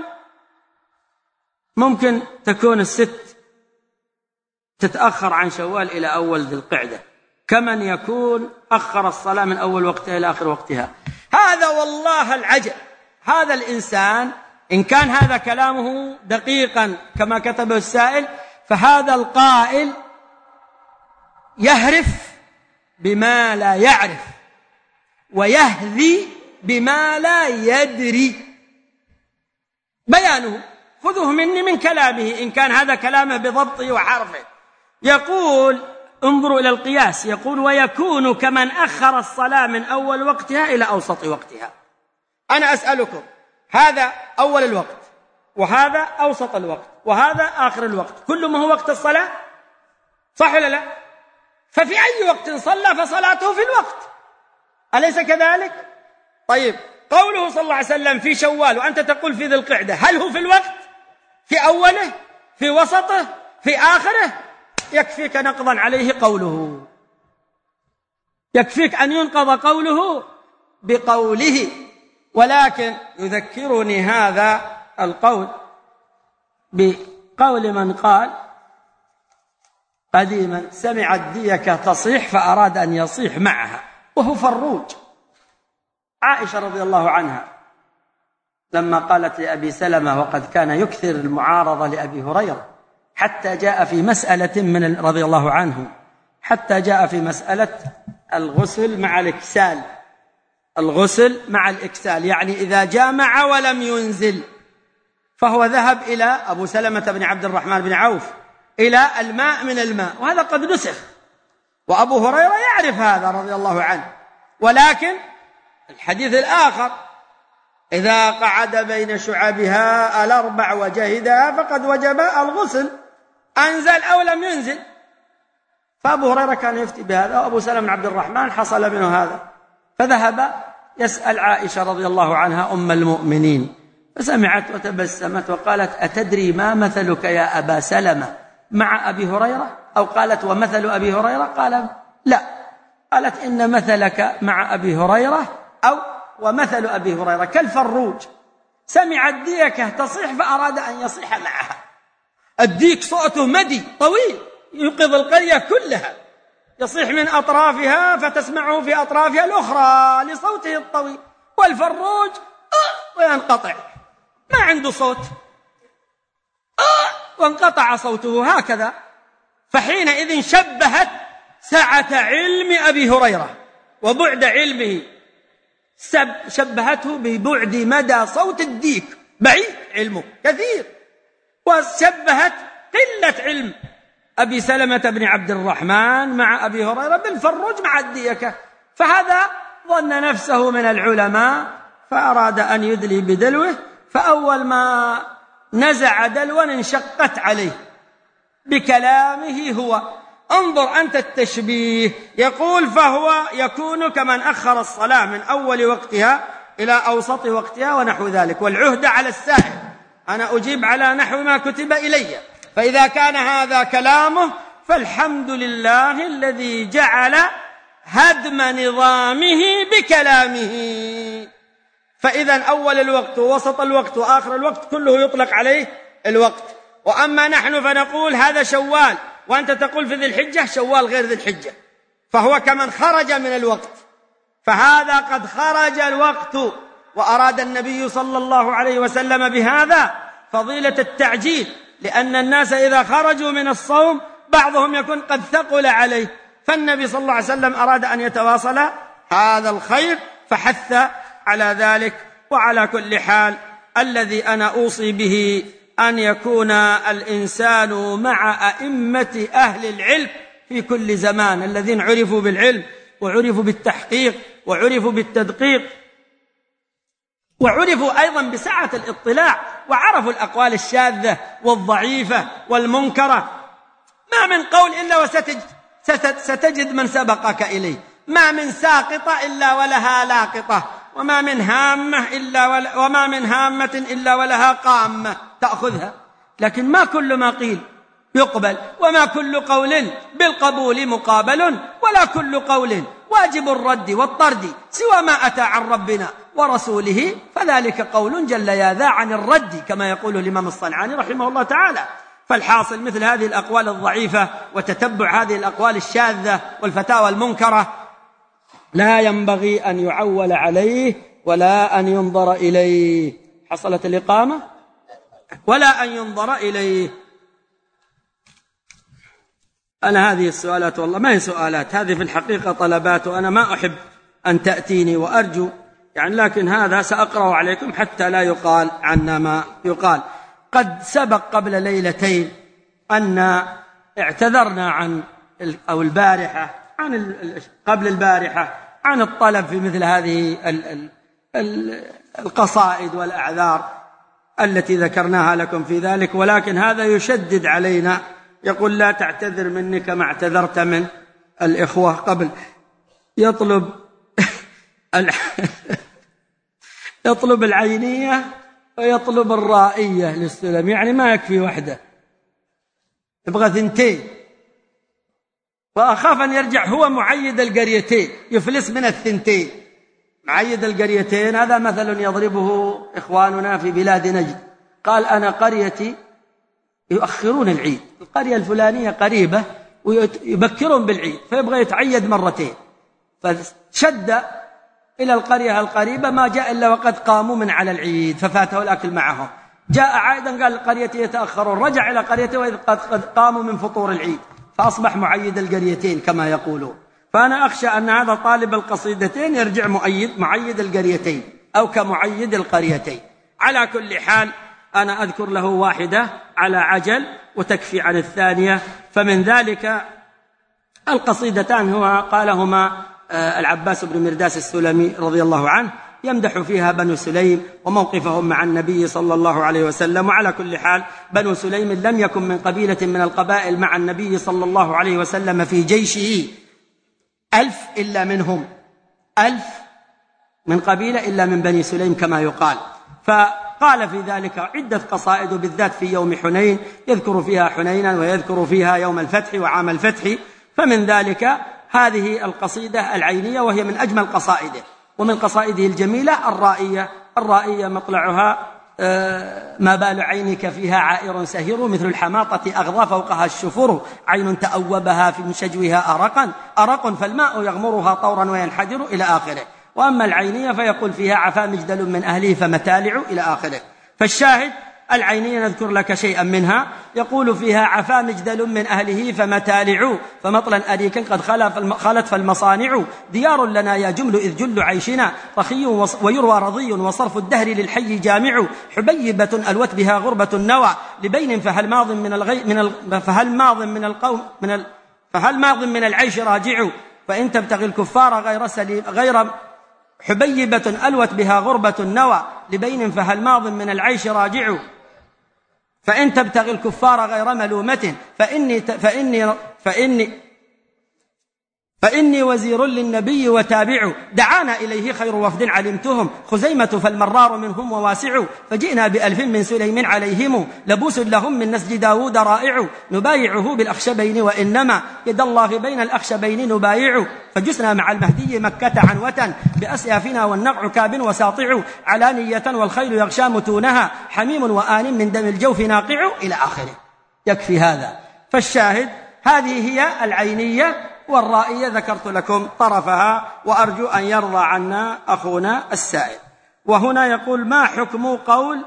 ممكن تكون ال6 تتأخر عن شوال إلى أول ذي القعدة، كمن يكون أخر الصلاة من أول وقتها إلى آخر وقتها. هذا والله العجب. هذا الإنسان إن كان هذا كلامه دقيقا كما كتبه السائل، فهذا القائل يهرف بما لا يعرف ويهذي بما لا يدري. بيانه خذوه مني من كلامه إن كان هذا كلامه بضبطه وحرفه. يقول انظروا إلى القياس، يقول ويكون كمن أخر الصلاة من أول وقتها إلى أوسط وقتها. أنا أسألكم، هذا أول الوقت وهذا أوسط الوقت وهذا آخر الوقت، كل ما هو وقت الصلاة، صح ولا لا؟ ففي أي وقت صلى فصلاته في الوقت، أليس كذلك؟ طيب قوله صلى الله عليه وسلم في شوال وأنت تقول في ذي القعدة، هل هو في الوقت؟ في أوله؟ في وسطه؟ في آخره؟ يكفيك نقضا عليه قوله، يكفيك أن ينقض قوله بقوله. ولكن يذكرني هذا القول بقول من قال قديما سمع الديكة تصيح فأراد أن يصيح معها، وهو فروج. عائشة رضي الله عنها لما قالت لأبي سلمة، وقد كان يكثر المعارضة لأبي هريرة حتى جاء في مسألة من رضي الله عنه، حتى جاء في مسألة الغسل مع الإكسال، الغسل مع الإكسال، يعني إذا جامع ولم ينزل، فهو ذهب إلى أبو سلمة بن عبد الرحمن بن عوف إلى الماء من الماء، وهذا قد نسخ، وأبو هريرة يعرف هذا رضي الله عنه. ولكن الحديث الآخر إذا قعد بين شعبها الأربع وجهدها فقد وجب الغسل، أنزل أو لم ينزل. فأبو هريرة كان يفتي بهذا، وأبو سلمة بن عبد الرحمن حصل منه هذا، فذهب يسأل عائشة رضي الله عنها أم المؤمنين، فسمعت وتبسمت وقالت أتدري ما مثلك يا أبا سلمة مع أبي هريرة؟ أو قالت ومثل أبي هريرة؟ قال لا، قالت إن مثلك مع أبي هريرة أو ومثل أبي هريرة كالفروج، سمع الديكة تصيح فأراد أن يصيح معها. الديك صوته مدي طويل يوقظ القرية كلها، يصيح من أطرافها فتسمعه في أطرافها الأخرى لصوته الطويل، والفروج وينقطع، ما عنده صوت، وانقطع صوته هكذا. فحينئذ شبهت سعة علم أبي هريرة وبعد علمه، شبهته ببعد مدى صوت الديك، بعيد علمه كثير، وشبهت قلة علم أبي سلمة بن عبد الرحمن مع أبي هريرة بالفروج مع الديكة. فهذا ظن نفسه من العلماء فأراد أن يدلي بدلوه، فأول ما نزع دلوا انشقت عليه بكلامه هو. انظر أنت التشبيه، يقول فهو يكون كمن أخر الصلاة من أول وقتها إلى أوسط وقتها ونحو ذلك، والعهد على السائل، أنا أجيب على نحو ما كتب إلي. فإذا كان هذا كلامه فالحمد لله الذي جعل هدم نظامه بكلامه. فإذا أول الوقت ووسط الوقت وآخر الوقت كله يطلق عليه الوقت. وأما نحن فنقول هذا شوال، وأنت تقول في ذي الحجة، شوال غير ذي الحجة، فهو كمن خرج من الوقت، فهذا قد خرج الوقت. وأراد النبي صلى الله عليه وسلم بهذا فضيلة التعجيل، لأن الناس إذا خرجوا من الصوم بعضهم يكون قد ثقل عليه، فالنبي صلى الله عليه وسلم أراد أن يتواصل هذا الخير فحث على ذلك. وعلى كل حال الذي أنا أوصي به أن يكون الإنسان مع أئمة أهل العلم في كل زمان، الذين عرفوا بالعلم وعرفوا بالتحقيق وعرفوا بالتدقيق وعرفوا أيضا بسعة الاطلاع، وعرفوا الأقوال الشاذة والضعيفة والمنكرة. ما من قول إلا وستجد من سبقك إليه، ما من ساقطة إلا ولها لاقطة، وما من هامة إلا ولها قامة تأخذها. لكن ما كل ما قيل يقبل، وما كل قول بالقبول مقابل، ولا كل قول واجب الرد والطرد سوى ما أتى عن ربنا ورسوله، فذلك قول جل يا ذا عن الرد، كما يقول الإمام الصنعاني رحمه الله تعالى. فالحاصل مثل هذه الأقوال الضعيفة وتتبع هذه الأقوال الشاذة والفتاوى المنكرة لا ينبغي أن يعول عليه ولا أن ينظر إليه. حصلت الإقامة؟ ولا أن ينظر إليه. أنا هذه السؤالات والله ما هي سؤالات، هذه في الحقيقة طلبات، وأنا ما أحب أن تأتيني وأرجو يعني، لكن هذا سأقرأ عليكم حتى لا يقال عنا ما يقال. قد سبق قبل ليلتين أن اعتذرنا عن أو البارحة قبل البارحة عن الطلب في مثل هذه القصائد والأعذار التي ذكرناها لكم في ذلك، ولكن هذا يشدد علينا، يقول لا تعتذر مني كما اعتذرت من الإخوة قبل. يطلب العينية ويطلب الرائية للسلم، يعني ما يكفي وحده، يبغى ثنتين، وأخاف أن يرجع هو معيد القريتين يفلس من الثنتين. معيد القريتين هذا مثل يضربه إخواننا في بلاد نجد، قال أنا قريتي يؤخرون العيد، القرية الفلانية قريبة ويبكرون بالعيد فيبغى يتعيد مرتين، فشد إلى القرية القريبة ما جاء إلا وقد قاموا من على العيد ففاته الأكل معهم، جاء عائدا قال قريتي يتأخرون، رجع إلى قريته وإذ قد قاموا من فطور العيد، فأصبح معيد القريتين كما يقولون. فأنا أخشى أن هذا طالب القصيدتين يرجع معيد القريتين أو كمعيد القريتين. على كل حال أنا أذكر له واحدة على عجل وتكفي عن الثانية. فمن ذلك القصيدتان هو قالهما العباس بن مرداس السلمي رضي الله عنه، يمدح فيها بنو سليم وموقفهم مع النبي صلى الله عليه وسلم. وعلى كل حال بنو سليم لم يكن من قبيلة من القبائل مع النبي صلى الله عليه وسلم في جيشه 1000 إلا منهم 1000 من قبيلة إلا من بني سليم كما يقال. فقال في ذلك عدة قصائد بالذات في يوم حنين، يذكر فيها حنينا ويذكر فيها يوم الفتح وعام الفتح. فمن ذلك هذه القصيدة العينية وهي من أجمل قصائده، ومن قصائده الجميلة الرائية مطلعها ما بال عينك فيها عائر سهر، مثل الحماطة أغضى فوقها الشفر، عين تأوبها في شجوها أرق فالماء يغمرها طورا وينحدر إلى آخره. وأما العينية فيقول فيها عفا مجدل من أهله فمتالع إلى آخره. فالشاهد العينية نذكر لك شيئا منها، يقول فيها عفا مجدل من أهله فمتالع، فمطلا أريك قد خلت فالمصانع، ديار لنا يا جمل إذ جل عيشنا رخي ويروى رضي وصرف الدهر للحي جامع، حبيبة ألوت بها غربة النوى لبين فهل ماض من العيش راجع، فإن تبتغي الكفار غير حبيبة ألوت بها غربة النوى لبين فهل ماض من العيش راجع، فإن تبتغي الكفار غير ملومة فإني وزير للنبي وتابع، دعانا إليه خير وفد علمتهم خزيمة فالمرار منهم وواسع، فجئنا ب1000 من سليم عليهم لبوس لهم من نسج داود رائع، نبايعه بالأخشبين وإنما يد الله بين الأخشبين نبايع، فجسنا مع المهدي مكة عنوة بأسيافنا والنقع كاب وساطع، علانية والخيل يغشى متونها حميم وآن من دم الجوف ناقع إلى آخره. يكفي هذا. فالشاهد هذه هي العينية، والرائية ذكرت لكم طرفها، وأرجو أن يرضى عنا أخونا السائل. وهنا يقول ما حكم قول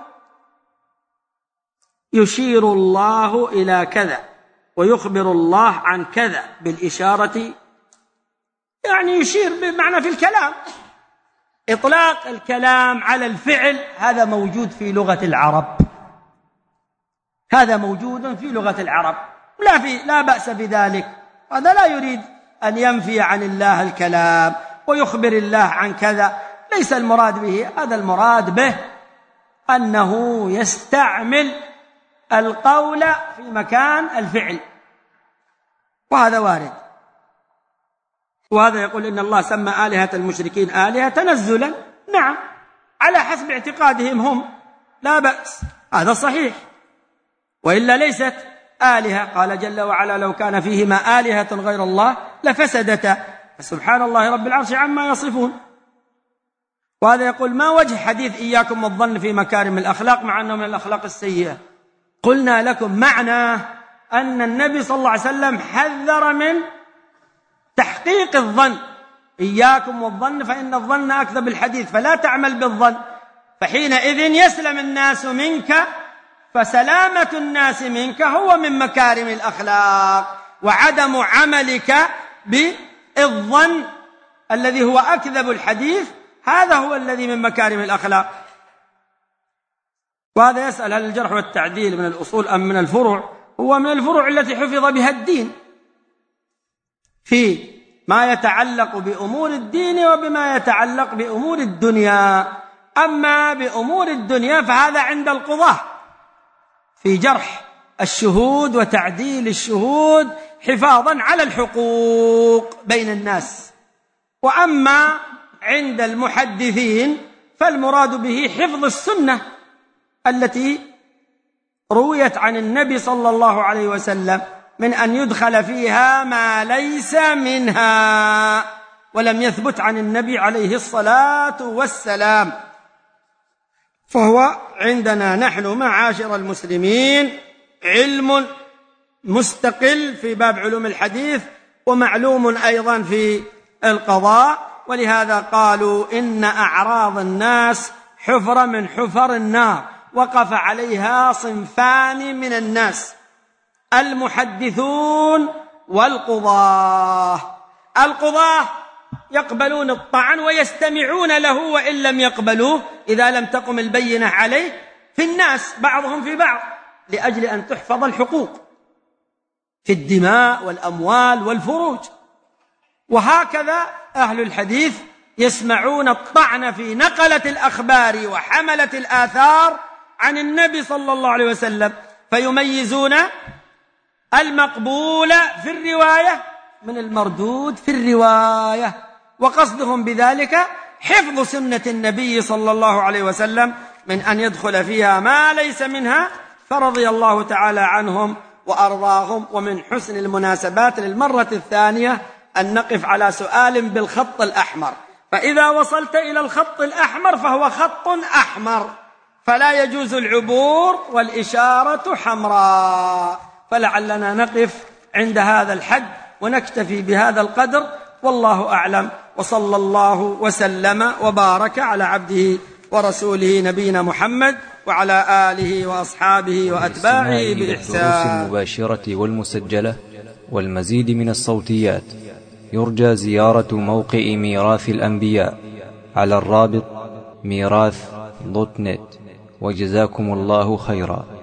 يشير الله إلى كذا ويخبر الله عن كذا بالإشارة، يعني يشير بمعنى في الكلام، إطلاق الكلام على الفعل هذا موجود في لغة العرب، هذا موجود في لغة العرب، لا بأس بذلك. هذا لا يريد أن ينفي عن الله الكلام ويخبر الله عن كذا، ليس المراد به هذا، المراد به أنه يستعمل القول في مكان الفعل، وهذا وارد. وهذا يقول إن الله سمى آلهة المشركين آلهة تنزلا، نعم على حسب اعتقادهم هم، لا بأس، هذا صحيح، وإلا ليست آلهة. قال جل وعلا لو كان فيهما آلهة غير الله لفسدتا، فسبحان الله رب العرش عما يصفون. وهذا يقول ما وجه حديث إياكم والظن في مكارم الأخلاق مع أنه من الأخلاق السيئة؟ قلنا لكم معناه أن النبي صلى الله عليه وسلم حذر من تحقيق الظن، إياكم والظن فإن الظن أكذب الحديث، فلا تعمل بالظن، فحينئذ يسلم الناس منك، فسلامة الناس منك هو من مكارم الأخلاق. وعدم عملك بالظن الذي هو أكذب الحديث، هذا هو الذي من مكارم الأخلاق. وهذا يسأل هل الجرح والتعديل من الأصول أم من الفروع؟ هو من الفروع التي حفظ بها الدين في ما يتعلق بأمور الدين وبما يتعلق بأمور الدنيا. أما بأمور الدنيا فهذا عند القضاة في جرح الشهود وتعديل الشهود حفاظا على الحقوق بين الناس. وأما عند المحدثين فالمراد به حفظ السنة التي رويت عن النبي صلى الله عليه وسلم من أن يدخل فيها ما ليس منها، ولم يثبت عن النبي عليه الصلاة والسلام. فهو عندنا نحن معاشر المسلمين علم مستقل في باب علوم الحديث، ومعلوم أيضا في القضاء. ولهذا قالوا إن أعراض الناس حفرة من حفر النار، وقف عليها صنفان من الناس: المحدثون والقضاة. القضاة يقبلون الطعن ويستمعون له وإن لم يقبلوه إذا لم تقم البينة عليه في الناس بعضهم في بعض، لأجل أن تحفظ الحقوق في الدماء والأموال والفروج. وهكذا أهل الحديث يسمعون الطعن في نقلة الأخبار وحملة الآثار عن النبي صلى الله عليه وسلم، فيميزون المقبول في الرواية من المردود في الرواية، وقصدهم بذلك حفظ سنة النبي صلى الله عليه وسلم من أن يدخل فيها ما ليس منها. فرضي الله تعالى عنهم وأرضاهم. ومن حسن المناسبات للمرة الثانية أن نقف على سؤال بالخط الأحمر، فإذا وصلت إلى الخط الأحمر فهو خط أحمر فلا يجوز العبور، والإشارة حمراء. فلعلنا نقف عند هذا الحد ونكتفي بهذا القدر، والله أعلم. وصلى الله وسلم وبارك على عبده ورسوله نبينا محمد وعلى آله وأصحابه وأتباعه بإحسان. المباشرة والمسجلة والمزيد من الصوتيات يرجى زيارة موقع ميراث الأنبياء على الرابط ميراث.net. وجزاكم الله خيرا.